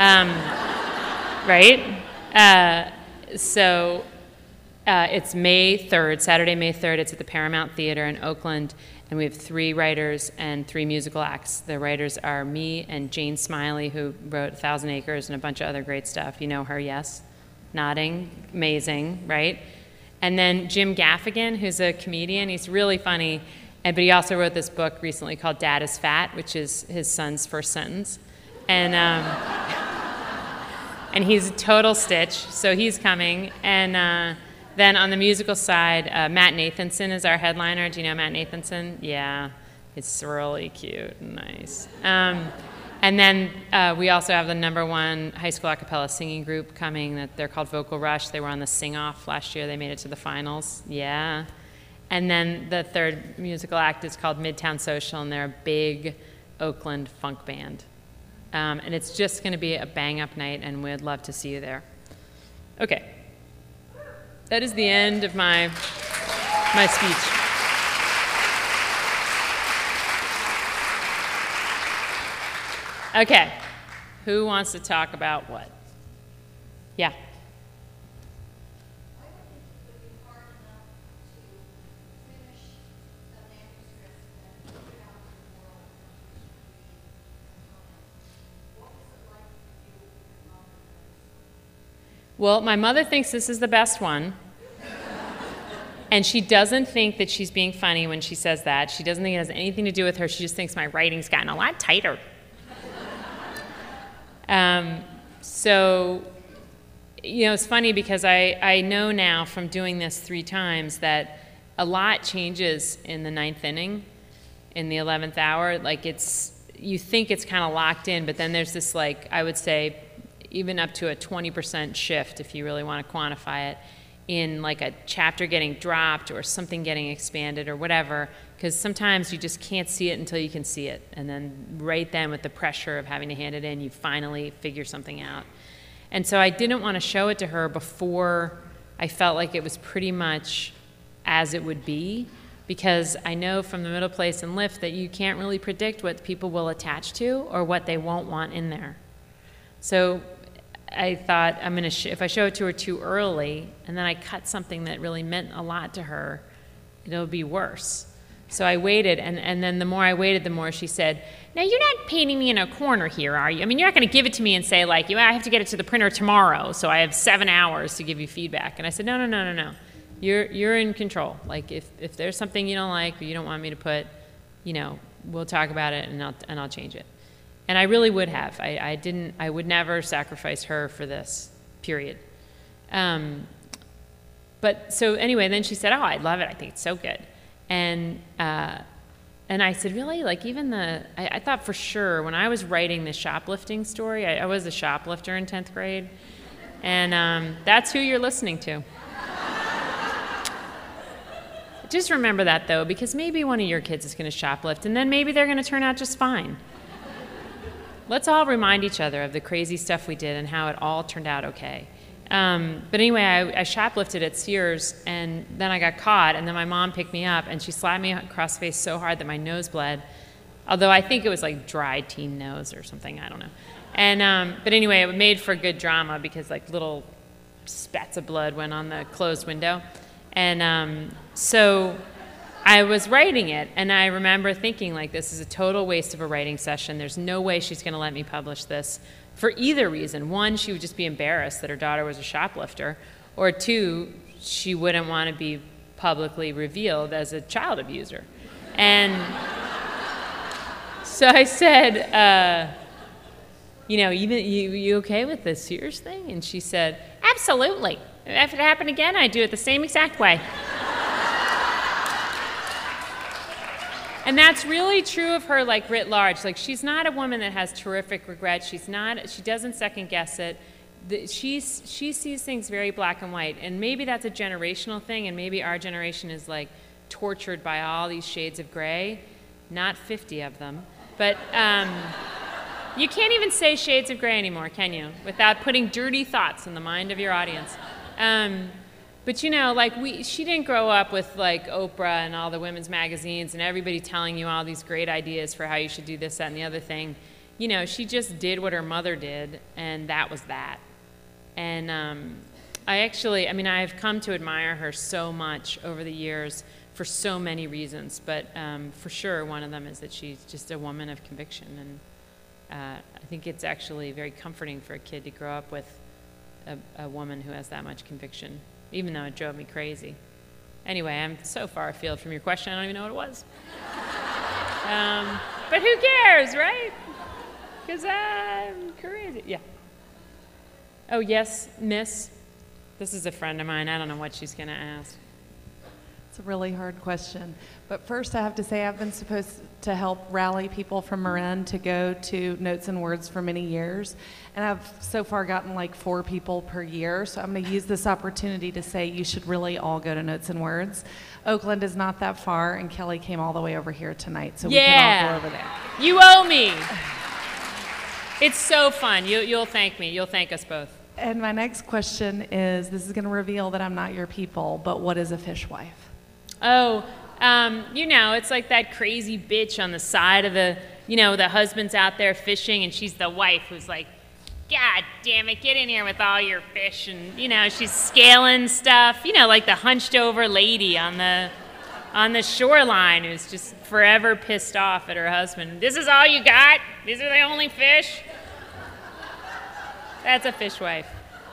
Right? It's May 3rd, Saturday, May 3rd. It's at the Paramount Theater in Oakland, and we have 3 writers and 3 musical acts. The writers are me and Jane Smiley, who wrote 1,000 Acres and a bunch of other great stuff. You know her, yes? Nodding. Amazing, right? And then Jim Gaffigan, who's a comedian. He's really funny, but he also wrote this book recently called Dad is Fat, which is his son's first sentence. And he's a total stitch, so he's coming. And then on the musical side, Matt Nathanson is our headliner. Do you know Matt Nathanson? Yeah, it's really cute and nice. And then we also have the #1 high school a cappella singing group coming. They're called Vocal Rush. They were on the Sing-Off last year. They made it to the finals. Yeah. And then the 3rd musical act is called Midtown Social, and they're a big Oakland funk band. And it's just going to be a bang-up night, and we'd love to see you there. Okay. That is the end of my speech. Okay. Who wants to talk about what? Yeah. Well, my mother thinks this is the best one. And she doesn't think that she's being funny when she says that. She doesn't think it has anything to do with her. She just thinks my writing's gotten a lot tighter. So, you know, it's funny because I know now from doing this 3 times that a lot changes in the 9th inning, in the 11th hour. Like you think it's kind of locked in, but then there's this, like, I would say, even up to a 20% shift, if you really want to quantify it, in like a chapter getting dropped or something getting expanded or whatever, because sometimes you just can't see it until you can see it. And then right then with the pressure of having to hand it in, you finally figure something out. And so I didn't want to show it to her before I felt like it was pretty much as it would be, because I know from the middle place and lift that you can't really predict what people will attach to or what they won't want in there. So I thought, I'm going to if I show it to her too early, and then I cut something that really meant a lot to her, it'll be worse. So I waited, and then the more I waited, the more she said, now you're not painting me in a corner here, are you? I mean, you're not going to give it to me and say, like, I have to get it to the printer tomorrow, so I have 7 hours to give you feedback. And I said, no. You're in control. Like, if there's something you don't like or you don't want me to put, you know, we'll talk about it, and I'll change it. And I really would have. I would never sacrifice her for this, period. But so anyway, then she said, oh, I love it. I think it's so good. And I said, really? Like even I thought for sure when I was writing the shoplifting story, I was a shoplifter in 10th grade. And that's who you're listening to. Just remember that though, because maybe one of your kids is going to shoplift and then maybe they're going to turn out just fine. Let's all remind each other of the crazy stuff we did and how it all turned out okay. But anyway, I shoplifted at Sears, and then I got caught, and then my mom picked me up, and she slapped me across the face so hard that my nose bled, although I think it was like dry teen nose or something, I don't know. And but anyway, it made for good drama because like little spats of blood went on the closed window. And so I was writing it, and I remember thinking, like, this is a total waste of a writing session. There's no way she's going to let me publish this for either reason. One, she would just be embarrassed that her daughter was a shoplifter, or two, she wouldn't want to be publicly revealed as a child abuser. And so I said, you know, you okay with the Sears thing? And she said, absolutely. If it happened again, I'd do it the same exact way. And that's really true of her, like, writ large. Like, she's not a woman that has terrific regrets. She doesn't second guess it. She sees things very black and white. And maybe that's a generational thing, and maybe our generation is, like, tortured by all these shades of gray. Not 50 of them. But you can't even say shades of gray anymore, can you? Without putting dirty thoughts in the mind of your audience. But you know, like she didn't grow up with like Oprah and all the women's magazines and everybody telling you all these great ideas for how you should do this, that, and the other thing. You know, she just did what her mother did, and that was that. And I've come to admire her so much over the years for so many reasons, but for sure one of them is that she's just a woman of conviction, and I think it's actually very comforting for a kid to grow up with a woman who has that much conviction, even though it drove me crazy. Anyway, I'm so far afield from your question, I don't even know what it was. But who cares, right? Because I'm crazy. Yeah. Oh, yes, miss. This is a friend of mine. I don't know what she's going to ask. It's a really hard question. But first I have to say I've been supposed to help rally people from Marin to go to Notes and Words for many years. And I've so far gotten like 4 people per year. So I'm going to use this opportunity to say you should really all go to Notes and Words. Oakland is not that far, and Kelly came all the way over here tonight. So we can all go over there. You owe me. It's so fun. You'll thank me. You'll thank us both. And my next question is, this is going to reveal that I'm not your people, but what is a fishwife? Oh, you know, it's like that crazy bitch on the side of the husband's out there fishing, and she's the wife who's like, God damn it, get in here with all your fish. And, you know, she's scaling stuff, you know, like the hunched over lady on the shoreline who's just forever pissed off at her husband. This is all you got? These are the only fish? That's a fishwife.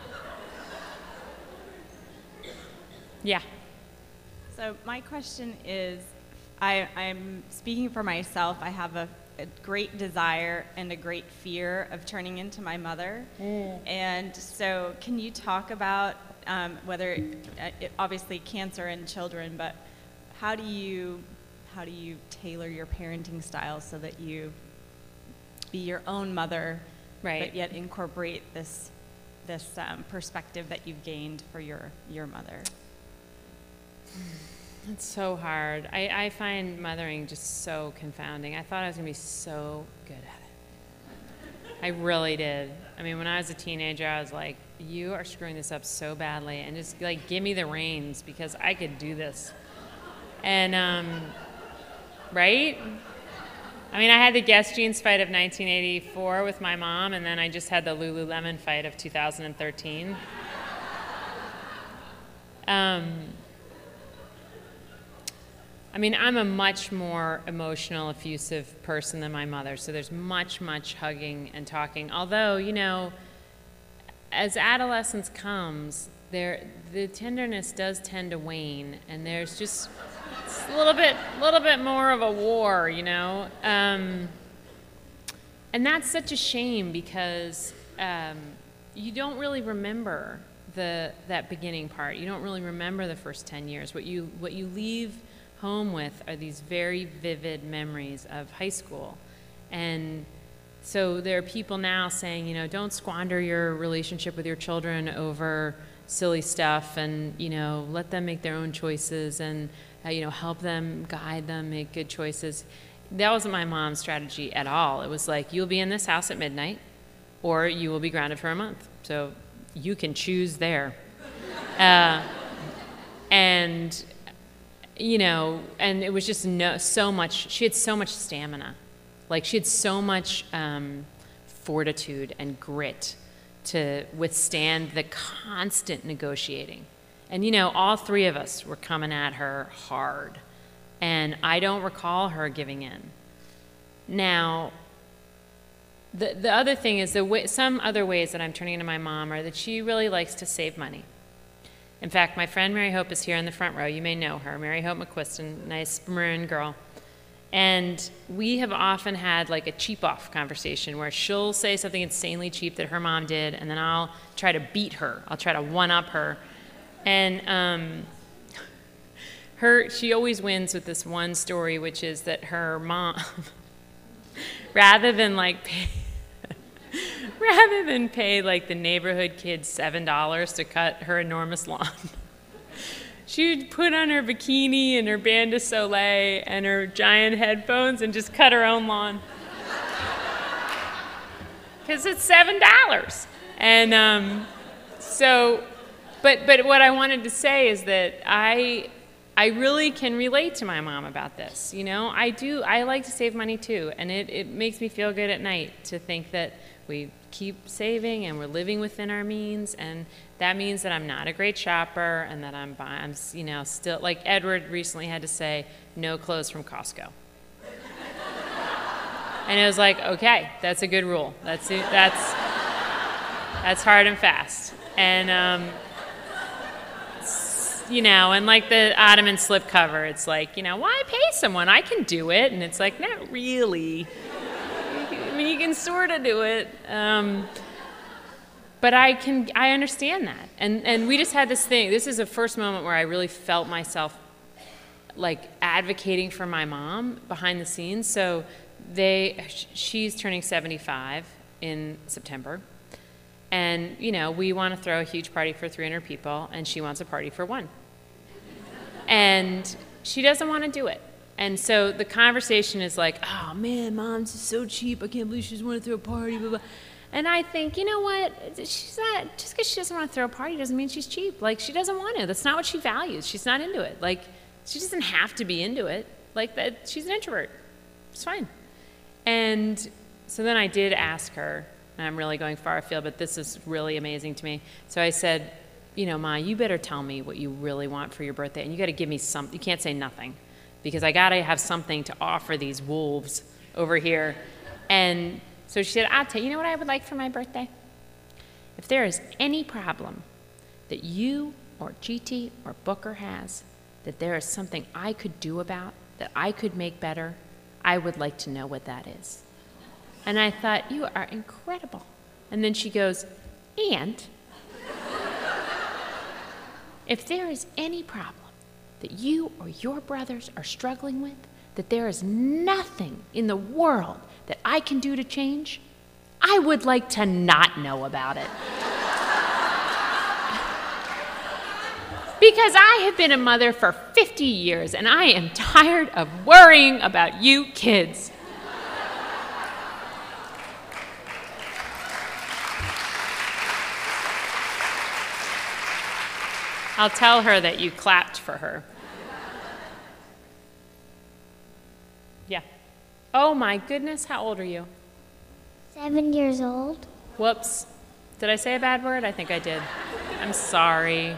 Yeah. So my question is, I'm speaking for myself. I have a great desire and a great fear of turning into my mother. And so can you talk about whether, obviously cancer in children, but how do you tailor your parenting style so that you be your own mother, right, but yet incorporate this perspective that you've gained for your mother? It's so hard. I find mothering just so confounding. I thought I was going to be so good at it. I really did. I mean, when I was a teenager, I was like, you are screwing this up so badly, and just like give me the reins because I could do this. And, right? I mean, I had the Guess Jeans fight of 1984 with my mom, and then I just had the Lululemon fight of 2013. I mean, I'm a much more emotional, effusive person than my mother, so there's much, much hugging and talking. Although, you know, as adolescence comes, the tenderness does tend to wane, and there's just it's a little bit more of a war, you know. And that's such a shame because you don't really remember that beginning part. You don't really remember the first 10 years. What you leave home with are these very vivid memories of high school. And so there are people now saying, you know, don't squander your relationship with your children over silly stuff, and, you know, let them make their own choices, and, you know, help them, guide them, make good choices. That wasn't my mom's strategy at all. It was like, you'll be in this house at midnight, or you will be grounded for a month. So you can choose there. And you know, and it was just so much, she had so much stamina. Like, she had so much fortitude and grit to withstand the constant negotiating. And, you know, all 3 of us were coming at her hard. And I don't recall her giving in. Now, the other thing is, some other ways that I'm turning into my mom are that she really likes to save money. In fact, my friend Mary Hope is here in the front row. You may know her, Mary Hope McQuiston, nice Marin girl. And we have often had like a cheap-off conversation where she'll say something insanely cheap that her mom did, and then I'll try to beat her. I'll try to one-up her. And She always wins with this one story, which is that her mom, rather than pay like the neighborhood kids $7 to cut her enormous lawn, she'd put on her bikini and her band de soleil and her giant headphones and just cut her own lawn. Because it's $7. And but what I wanted to say is that I really can relate to my mom about this. You know, I like to save money too, and it makes me feel good at night to think that we keep saving and we're living within our means, and that means that I'm not a great shopper and that I'm you know, still, like Edward recently had to say, no clothes from Costco. And it was like, okay, that's a good rule. That's hard and fast. And you know, and like the ottoman slipcover, it's like, you know, why pay someone? I can do it. And it's like, not really. I mean, you can sort of do it. But I understand that. And we just had this thing. This is the first moment where I really felt myself like advocating for my mom behind the scenes. So she's turning 75 in September. And, you know, we want to throw a huge party for 300 people, and she wants a party for 1. And she doesn't want to do it. And so the conversation is like, oh, man, Mom's so cheap. I can't believe she doesn't want to throw a party, blah, blah. And I think, you know what? She's not, just because she doesn't want to throw a party doesn't mean she's cheap. Like, she doesn't want to. That's not what she values. She's not into it. Like, she doesn't have to be into it. Like, that, she's an introvert. It's fine. And so then I did ask her, and I'm really going far afield, but this is really amazing to me. So I said, you know, Ma, you better tell me what you really want for your birthday, and you got to give me something. You can't say nothing, because I got to have something to offer these wolves over here. And so she said, I'll tell you, you know what I would like for my birthday? If there is any problem that you or GT or Booker has, that there is something I could do about, that I could make better, I would like to know what that is. And I thought, you are incredible. And then she goes, and if there is any problem that you or your brothers are struggling with, that there is nothing in the world that I can do to change, I would like to not know about it. Because I have been a mother for 50 years, and I am tired of worrying about you kids. I'll tell her that you clapped for her. Yeah. Oh my goodness, how old are you? 7 years old. Whoops. Did I say a bad word? I think I did. I'm sorry.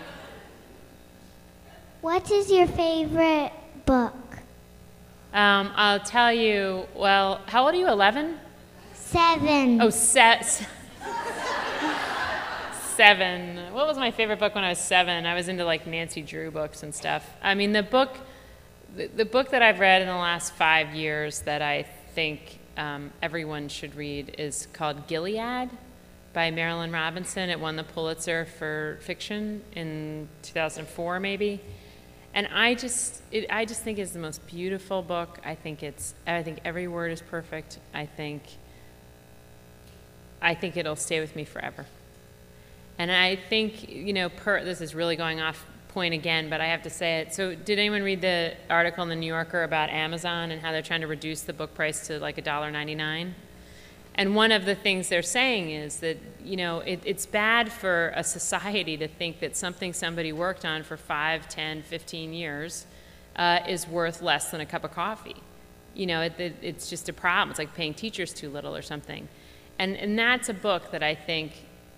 What is your favorite book? I'll tell you, well, how old are you, 11? 7. Oh, 7. What was my favorite book when I was 7? I was into like Nancy Drew books and stuff. I mean, the book that I've read in the last 5 years that I think everyone should read is called Gilead by Marilynne Robinson. It won the Pulitzer for fiction in 2004, maybe. And I just think it's the most beautiful book. I think every word is perfect. I think it'll stay with me forever. And I think, you know, this is really going off point again, but I have to say it. So did anyone read the article in the New Yorker about Amazon and how they're trying to reduce the book price to like $1.99? And one of the things they're saying is that, you know, it's bad for a society to think that something somebody worked on for 5, 10, 15 years is worth less than a cup of coffee. You know, it's just a problem. It's like paying teachers too little or something. And that's a book that I think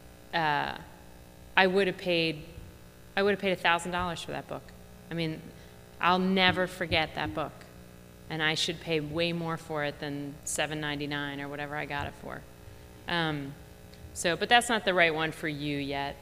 I would have paid $1,000 for that book. I mean, I'll never forget that book. And I should pay way more for it than $7.99 or whatever I got it for. But that's not the right one for you yet.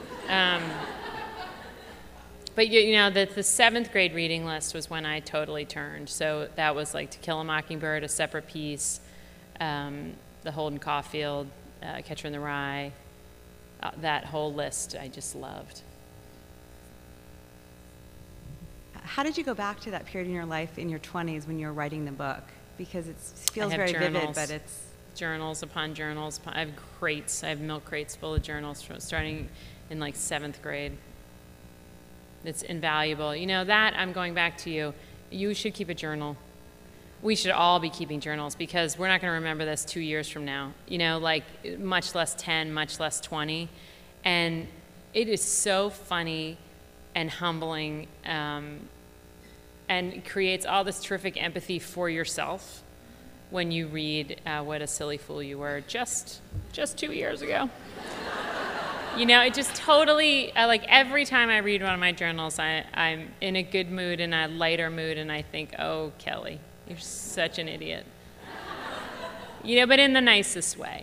But you know, the 7th grade reading list was when I totally turned. So that was like To Kill a Mockingbird, A Separate Peace, the Holden Caulfield, Catcher in the Rye. That whole list I just loved. how did you go back to that period in your life in your 20s when you were writing the book? Because it feels very vivid, but it's... Journals upon journals. I have crates. I have milk crates full of journals from starting in like 7th grade. It's invaluable. You know, that I'm going back to you. You should keep a journal. We should all be keeping journals because we're not going to remember this 2 years from now. You know, like much less 10, much less 20. And it is so funny and humbling and it creates all this terrific empathy for yourself when you read what a silly fool you were just 2 years ago. You know, it just totally, like every time I read one of my journals, I'm in a good mood and a lighter mood, and I think, oh, Kelly, you're such an idiot. You know, but in the nicest way.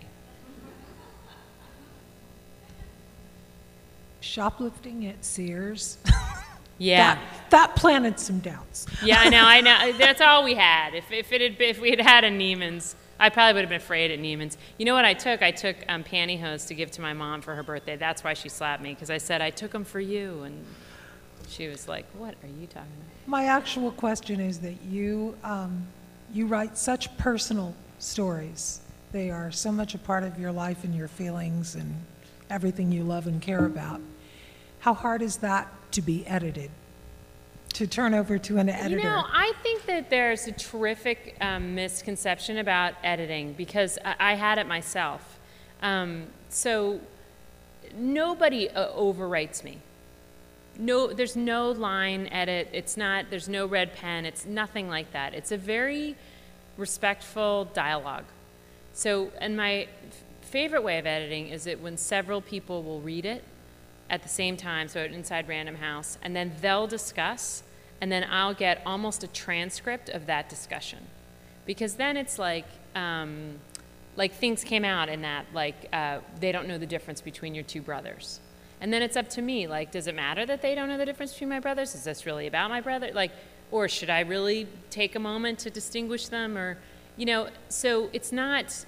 Shoplifting at Sears. Yeah. That planted some doubts. Yeah, I know. That's all we had. If we had had a Neiman's, I probably would have been afraid at Neiman's. You know what I took? I took pantyhose to give to my mom for her birthday. That's why she slapped me, because I said, I took them for you. And she was like, what are you talking about? My actual question is that you write such personal stories. They are so much a part of your life and your feelings and everything you love and care about. How hard is that to be edited, to turn over to an editor? You know, I think that there's a terrific misconception about editing because I had it myself. So nobody overwrites me. No, there's no line edit. There's no red pen. It's nothing like that. It's a very respectful dialogue. So, and my favorite way of editing is that when several people will read it at the same time, so inside Random House, and then they'll discuss, and then I'll get almost a transcript of that discussion. Because then it's like things came out in that, they don't know the difference between your two brothers. And then it's up to me, does it matter that they don't know the difference between my brothers? Is this really about my brother? Or should I really take a moment to distinguish them? Or, so it's not,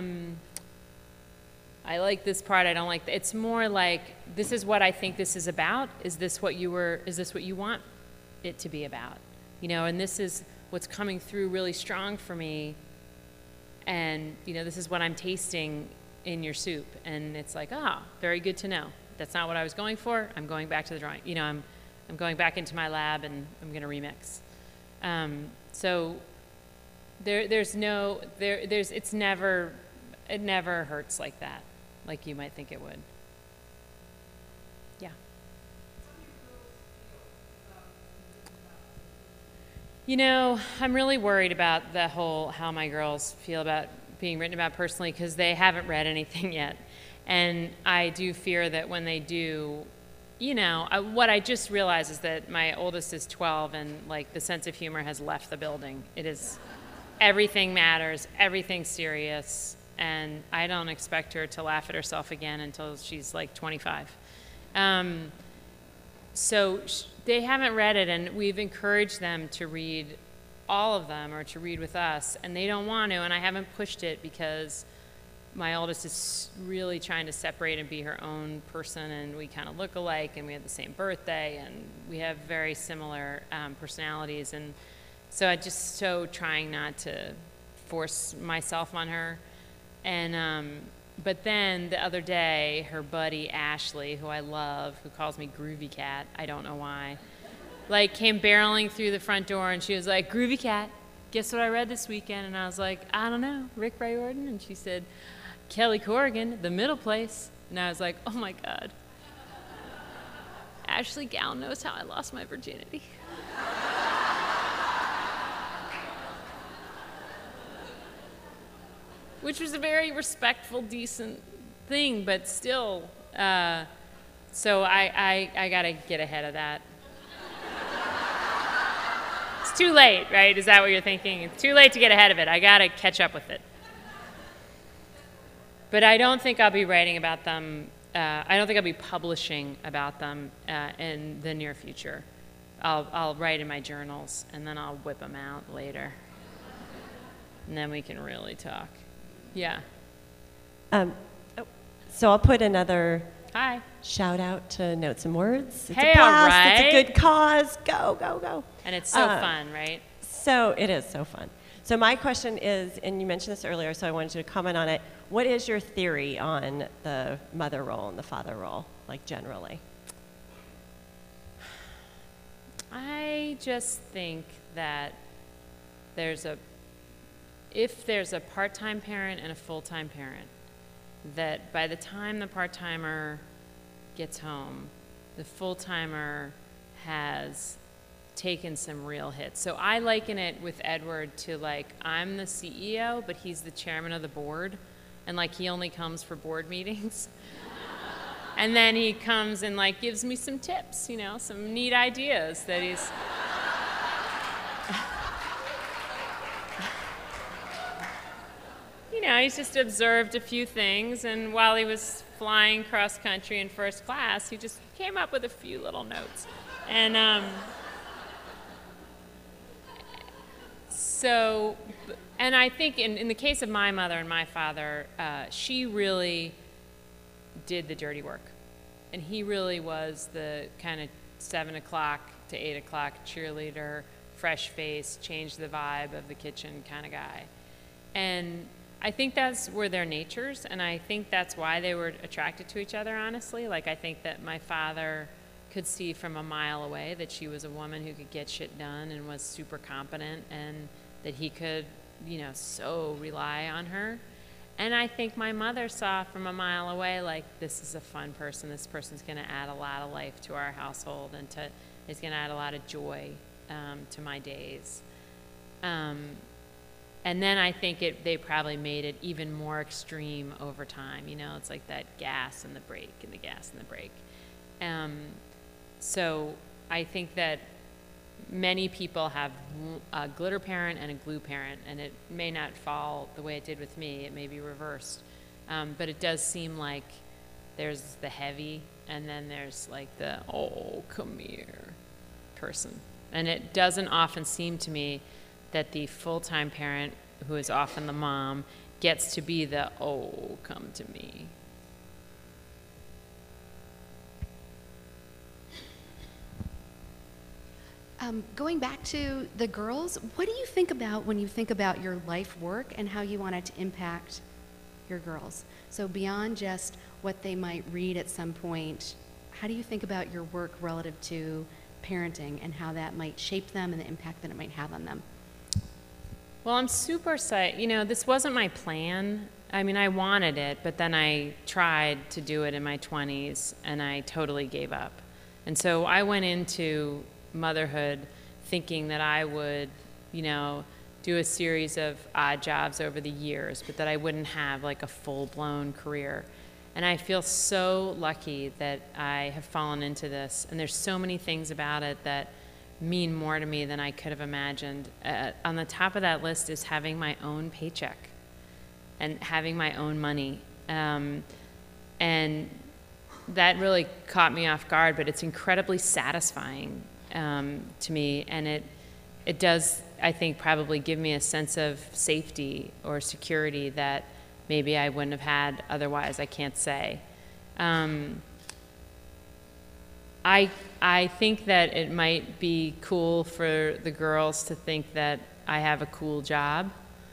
I like this part, I don't like that. It's more like, this is what I think this is about. Is this what you want it to be about? And this is what's coming through really strong for me. And, this is what I'm tasting in your soup. And it's like, very good to know. That's not what I was going for. I'm going back to the drawing. I'm going back into my lab and I'm going to remix. So it never hurts like that, like you might think it would. Yeah. I'm really worried about how my girls feel about being written about personally because they haven't read anything yet. And I do fear that when they do, what I just realized is that my oldest is 12 and the sense of humor has left the building. It is, everything matters, everything's serious, and I don't expect her to laugh at herself again until she's 25. So they haven't read it, and we've encouraged them to read all of them or to read with us, and they don't want to, and I haven't pushed it because my oldest is really trying to separate and be her own person, and we kind of look alike, and we have the same birthday, and we have very similar personalities, and so I'm just trying not to force myself on her. And but then the other day, her buddy Ashley, who I love, who calls me Groovy Cat, I don't know why, came barreling through the front door, and she was like, Groovy Cat, guess what I read this weekend? And I was like, I don't know, Rick Riordan? And she said, Kelly Corrigan, The Middle Place. And I was like, oh my God. Ashley Gown knows how I lost my virginity. Which was a very respectful, decent thing, but still. So I gotta get ahead of that. It's too late, right? Is that what you're thinking? It's too late to get ahead of it. I gotta catch up with it. But I don't think I'll be writing about them. I don't think I'll be publishing about them in the near future. I'll write in my journals, and then I'll whip them out later. And then we can really talk. Yeah. So I'll put another Hi. Shout out to Notes and Words. It's Hey, a blast. all right. It's a good cause. Go, go, go. And it's so fun, right? So it is so fun. So my question is, and you mentioned this earlier, so I wanted you to comment on it. What is your theory on the mother role and the father role, like generally? I just think that if there's a part-time parent and a full-time parent, that by the time the part-timer gets home, the full-timer has taken some real hits. So I liken it with Edward to like, I'm the CEO, but he's the chairman of the board, and like he only comes for board meetings. And then he comes and like gives me some tips, you know, some neat ideas that he's... You know, he's just observed a few things, and while he was flying cross country in first class, he just came up with a few little notes. And and I think in the case of my mother and my father, she really did the dirty work. And he really was the kind of 7 o'clock to 8 o'clock cheerleader, fresh face, change the vibe of the kitchen kind of guy. And I think that's were their natures, and I think that's why they were attracted to each other, honestly. Like, I think that my father could see from a mile away that she was a woman who could get shit done and was super competent, and that he could, you know, so rely on her. And I think my mother saw from a mile away, like, this is a fun person. This person's going to add a lot of life to our household and is going to add a lot of joy to my days. And then I think they probably made it even more extreme over time. You know, it's like that gas and the brake and the gas and the brake. So I think that many people have a glitter parent and a glue parent, and it may not fall the way it did with me. It may be reversed. But it does seem like there's the heavy, and then there's like the, oh, come here person. And it doesn't often seem to me that the full-time parent, who is often the mom, gets to be the, oh, come to me. Going back to the girls, what do you think about when you think about your life work and how you want it to impact your girls? So beyond just what they might read at some point, how do you think about your work relative to parenting and how that might shape them and the impact that it might have on them? Well, I'm super excited. You know, this wasn't my plan. I mean, I wanted it, but then I tried to do it in my 20s, and I totally gave up. And so I went into motherhood thinking that I would, you know, do a series of odd jobs over the years, but that I wouldn't have like a full-blown career. And I feel so lucky that I have fallen into this, and there's so many things about it that mean more to me than I could have imagined. On the top of that list is having my own paycheck and having my own money. And that really caught me off guard, but it's incredibly satisfying to me, and it does, I think, probably give me a sense of safety or security that maybe I wouldn't have had otherwise. I can't say. I think that it might be cool for the girls to think that I have a cool job.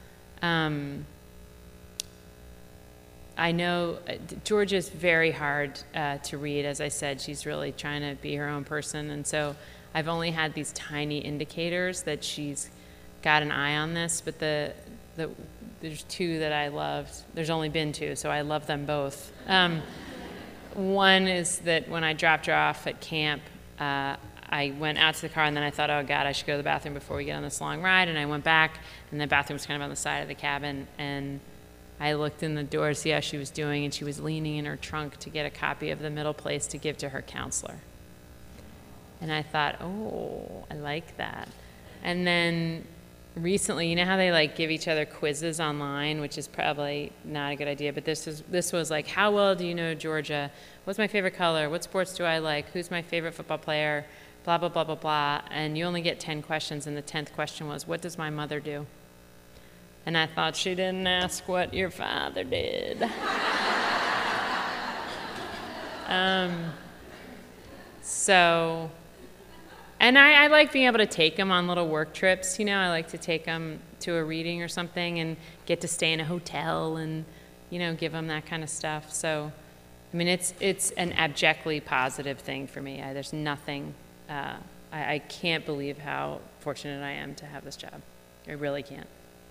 I know Georgia's very hard to read. As I said, she's really trying to be her own person, and so I've only had these tiny indicators that she's got an eye on this, but there's two that I loved. There's only been two, so I love them both. One is that when I dropped her off at camp, I went out to the car, and then I thought, oh, God, I should go to the bathroom before we get on this long ride, and I went back, and the bathroom was kind of on the side of the cabin, and I looked in the door to see how she was doing, and she was leaning in her trunk to get a copy of The Middle Place to give to her counselor. And I thought, oh, I like that. And then recently, you know how they like give each other quizzes online, which is probably not a good idea, but this was like, how well do you know Georgia? What's my favorite color? What sports do I like? Who's my favorite football player? Blah, blah, blah, blah, blah. And you only get 10 questions, and the 10th question was, what does my mother do? And I thought, she didn't ask what your father did. So, and I like being able to take them on little work trips. You know, I like to take them to a reading or something and get to stay in a hotel and, you know, give them that kind of stuff. So, I mean, it's an abjectly positive thing for me. There's nothing, I can't believe how fortunate I am to have this job. I really can't.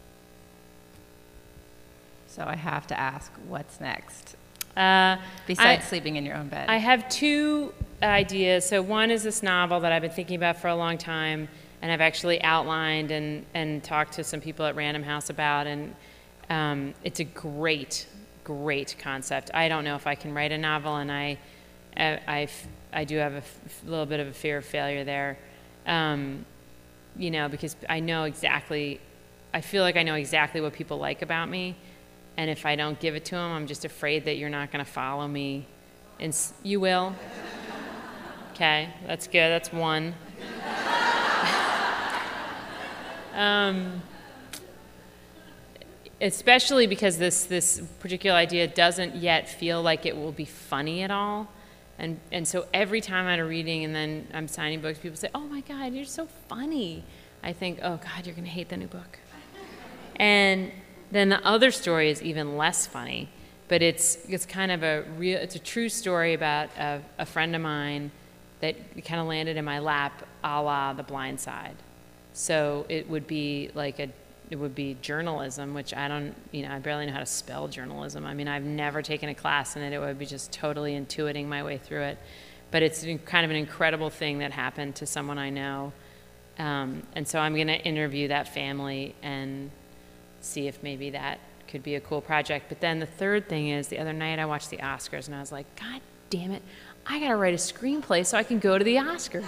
So I have to ask, what's next? Besides sleeping in your own bed. I have two ideas. So one is this novel that I've been thinking about for a long time, and I've actually outlined and talked to some people at Random House about, and it's a great concept. I don't know if I can write a novel, and I do have a little bit of a fear of failure there, you know, because I feel like I know exactly what people like about me. And if I don't give it to them, I'm just afraid that you're not going to follow me. And you will? Okay, that's good. That's one. Especially because this particular idea doesn't yet feel like it will be funny at all. And so every time I'm at a reading and then I'm signing books, people say, "Oh my God, you're so funny." I think, "Oh God, you're going to hate the new book." And then the other story is even less funny, but it's kind of it's a true story about a friend of mine that kind of landed in my lap, a la The Blind Side. So it would be journalism, which I barely know how to spell journalism. I mean, I've never taken a class in it. It would be just totally intuiting my way through it. But it's kind of an incredible thing that happened to someone I know. And so I'm going to interview that family and see if maybe that could be a cool project. But then the third thing is, the other night I watched the Oscars and I was like, God damn it, I gotta write a screenplay so I can go to the Oscars.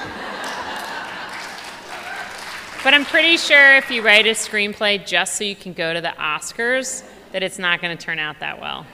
But I'm pretty sure if you write a screenplay just so you can go to the Oscars, that it's not gonna turn out that well.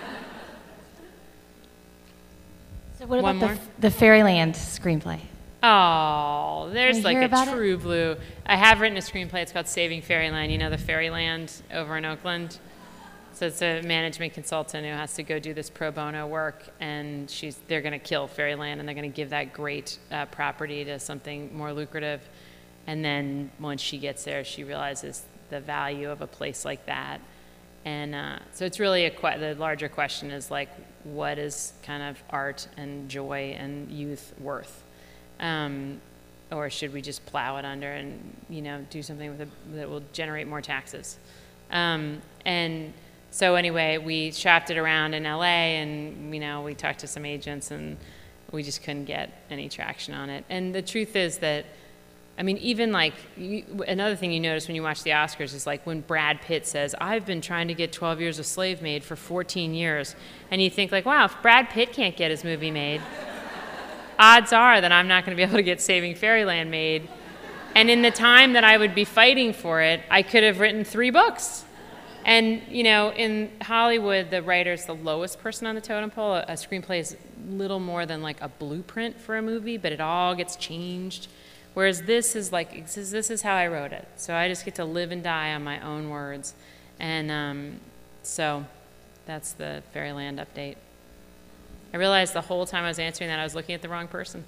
So what about the Fairyland screenplay? Oh, there's like a true blue. I have written a screenplay. It's called Saving Fairyland. You know the Fairyland over in Oakland? So it's a management consultant who has to go do this pro bono work, and they're going to kill Fairyland, and they're going to give that great property to something more lucrative. And then once she gets there, she realizes the value of a place like that. And so it's really the larger question is like, what is kind of art and joy and youth worth? Or should we just plow it under and, you know, do something with that will generate more taxes? And so anyway, we shopped it around in LA, and, you know, we talked to some agents, and we just couldn't get any traction on it. And the truth is that, I mean, even like, another thing you notice when you watch the Oscars is like when Brad Pitt says, "I've been trying to get 12 Years a Slave made for 14 years. And you think like, wow, if Brad Pitt can't get his movie made, odds are that I'm not going to be able to get Saving Fairyland made. And in the time that I would be fighting for it, I could have written 3 books. And, you know, in Hollywood, the writer's the lowest person on the totem pole. A screenplay is little more than like a blueprint for a movie, but it all gets changed. Whereas this is like, this is how I wrote it. So I just get to live and die on my own words. And so that's the Fairyland update. I realized the whole time I was answering that I was looking at the wrong person.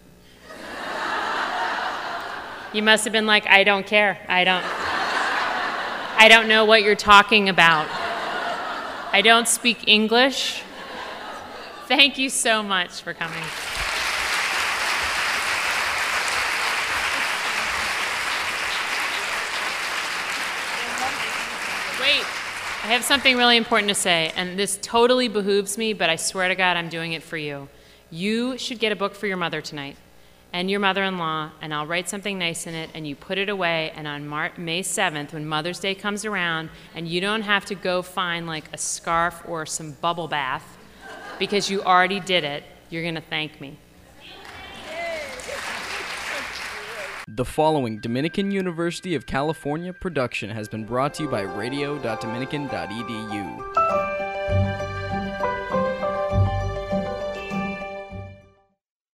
You must have been like, I don't care. I don't know what you're talking about. I don't speak English. Thank you so much for coming. Wait. I have something really important to say, and this totally behooves me, but I swear to God I'm doing it for you. You should get a book for your mother tonight, and your mother-in-law, and I'll write something nice in it, and you put it away, and on May 7th, when Mother's Day comes around, and you don't have to go find like a scarf or some bubble bath, because you already did it, you're going to thank me. The following Dominican University of California production has been brought to you by radio.dominican.edu.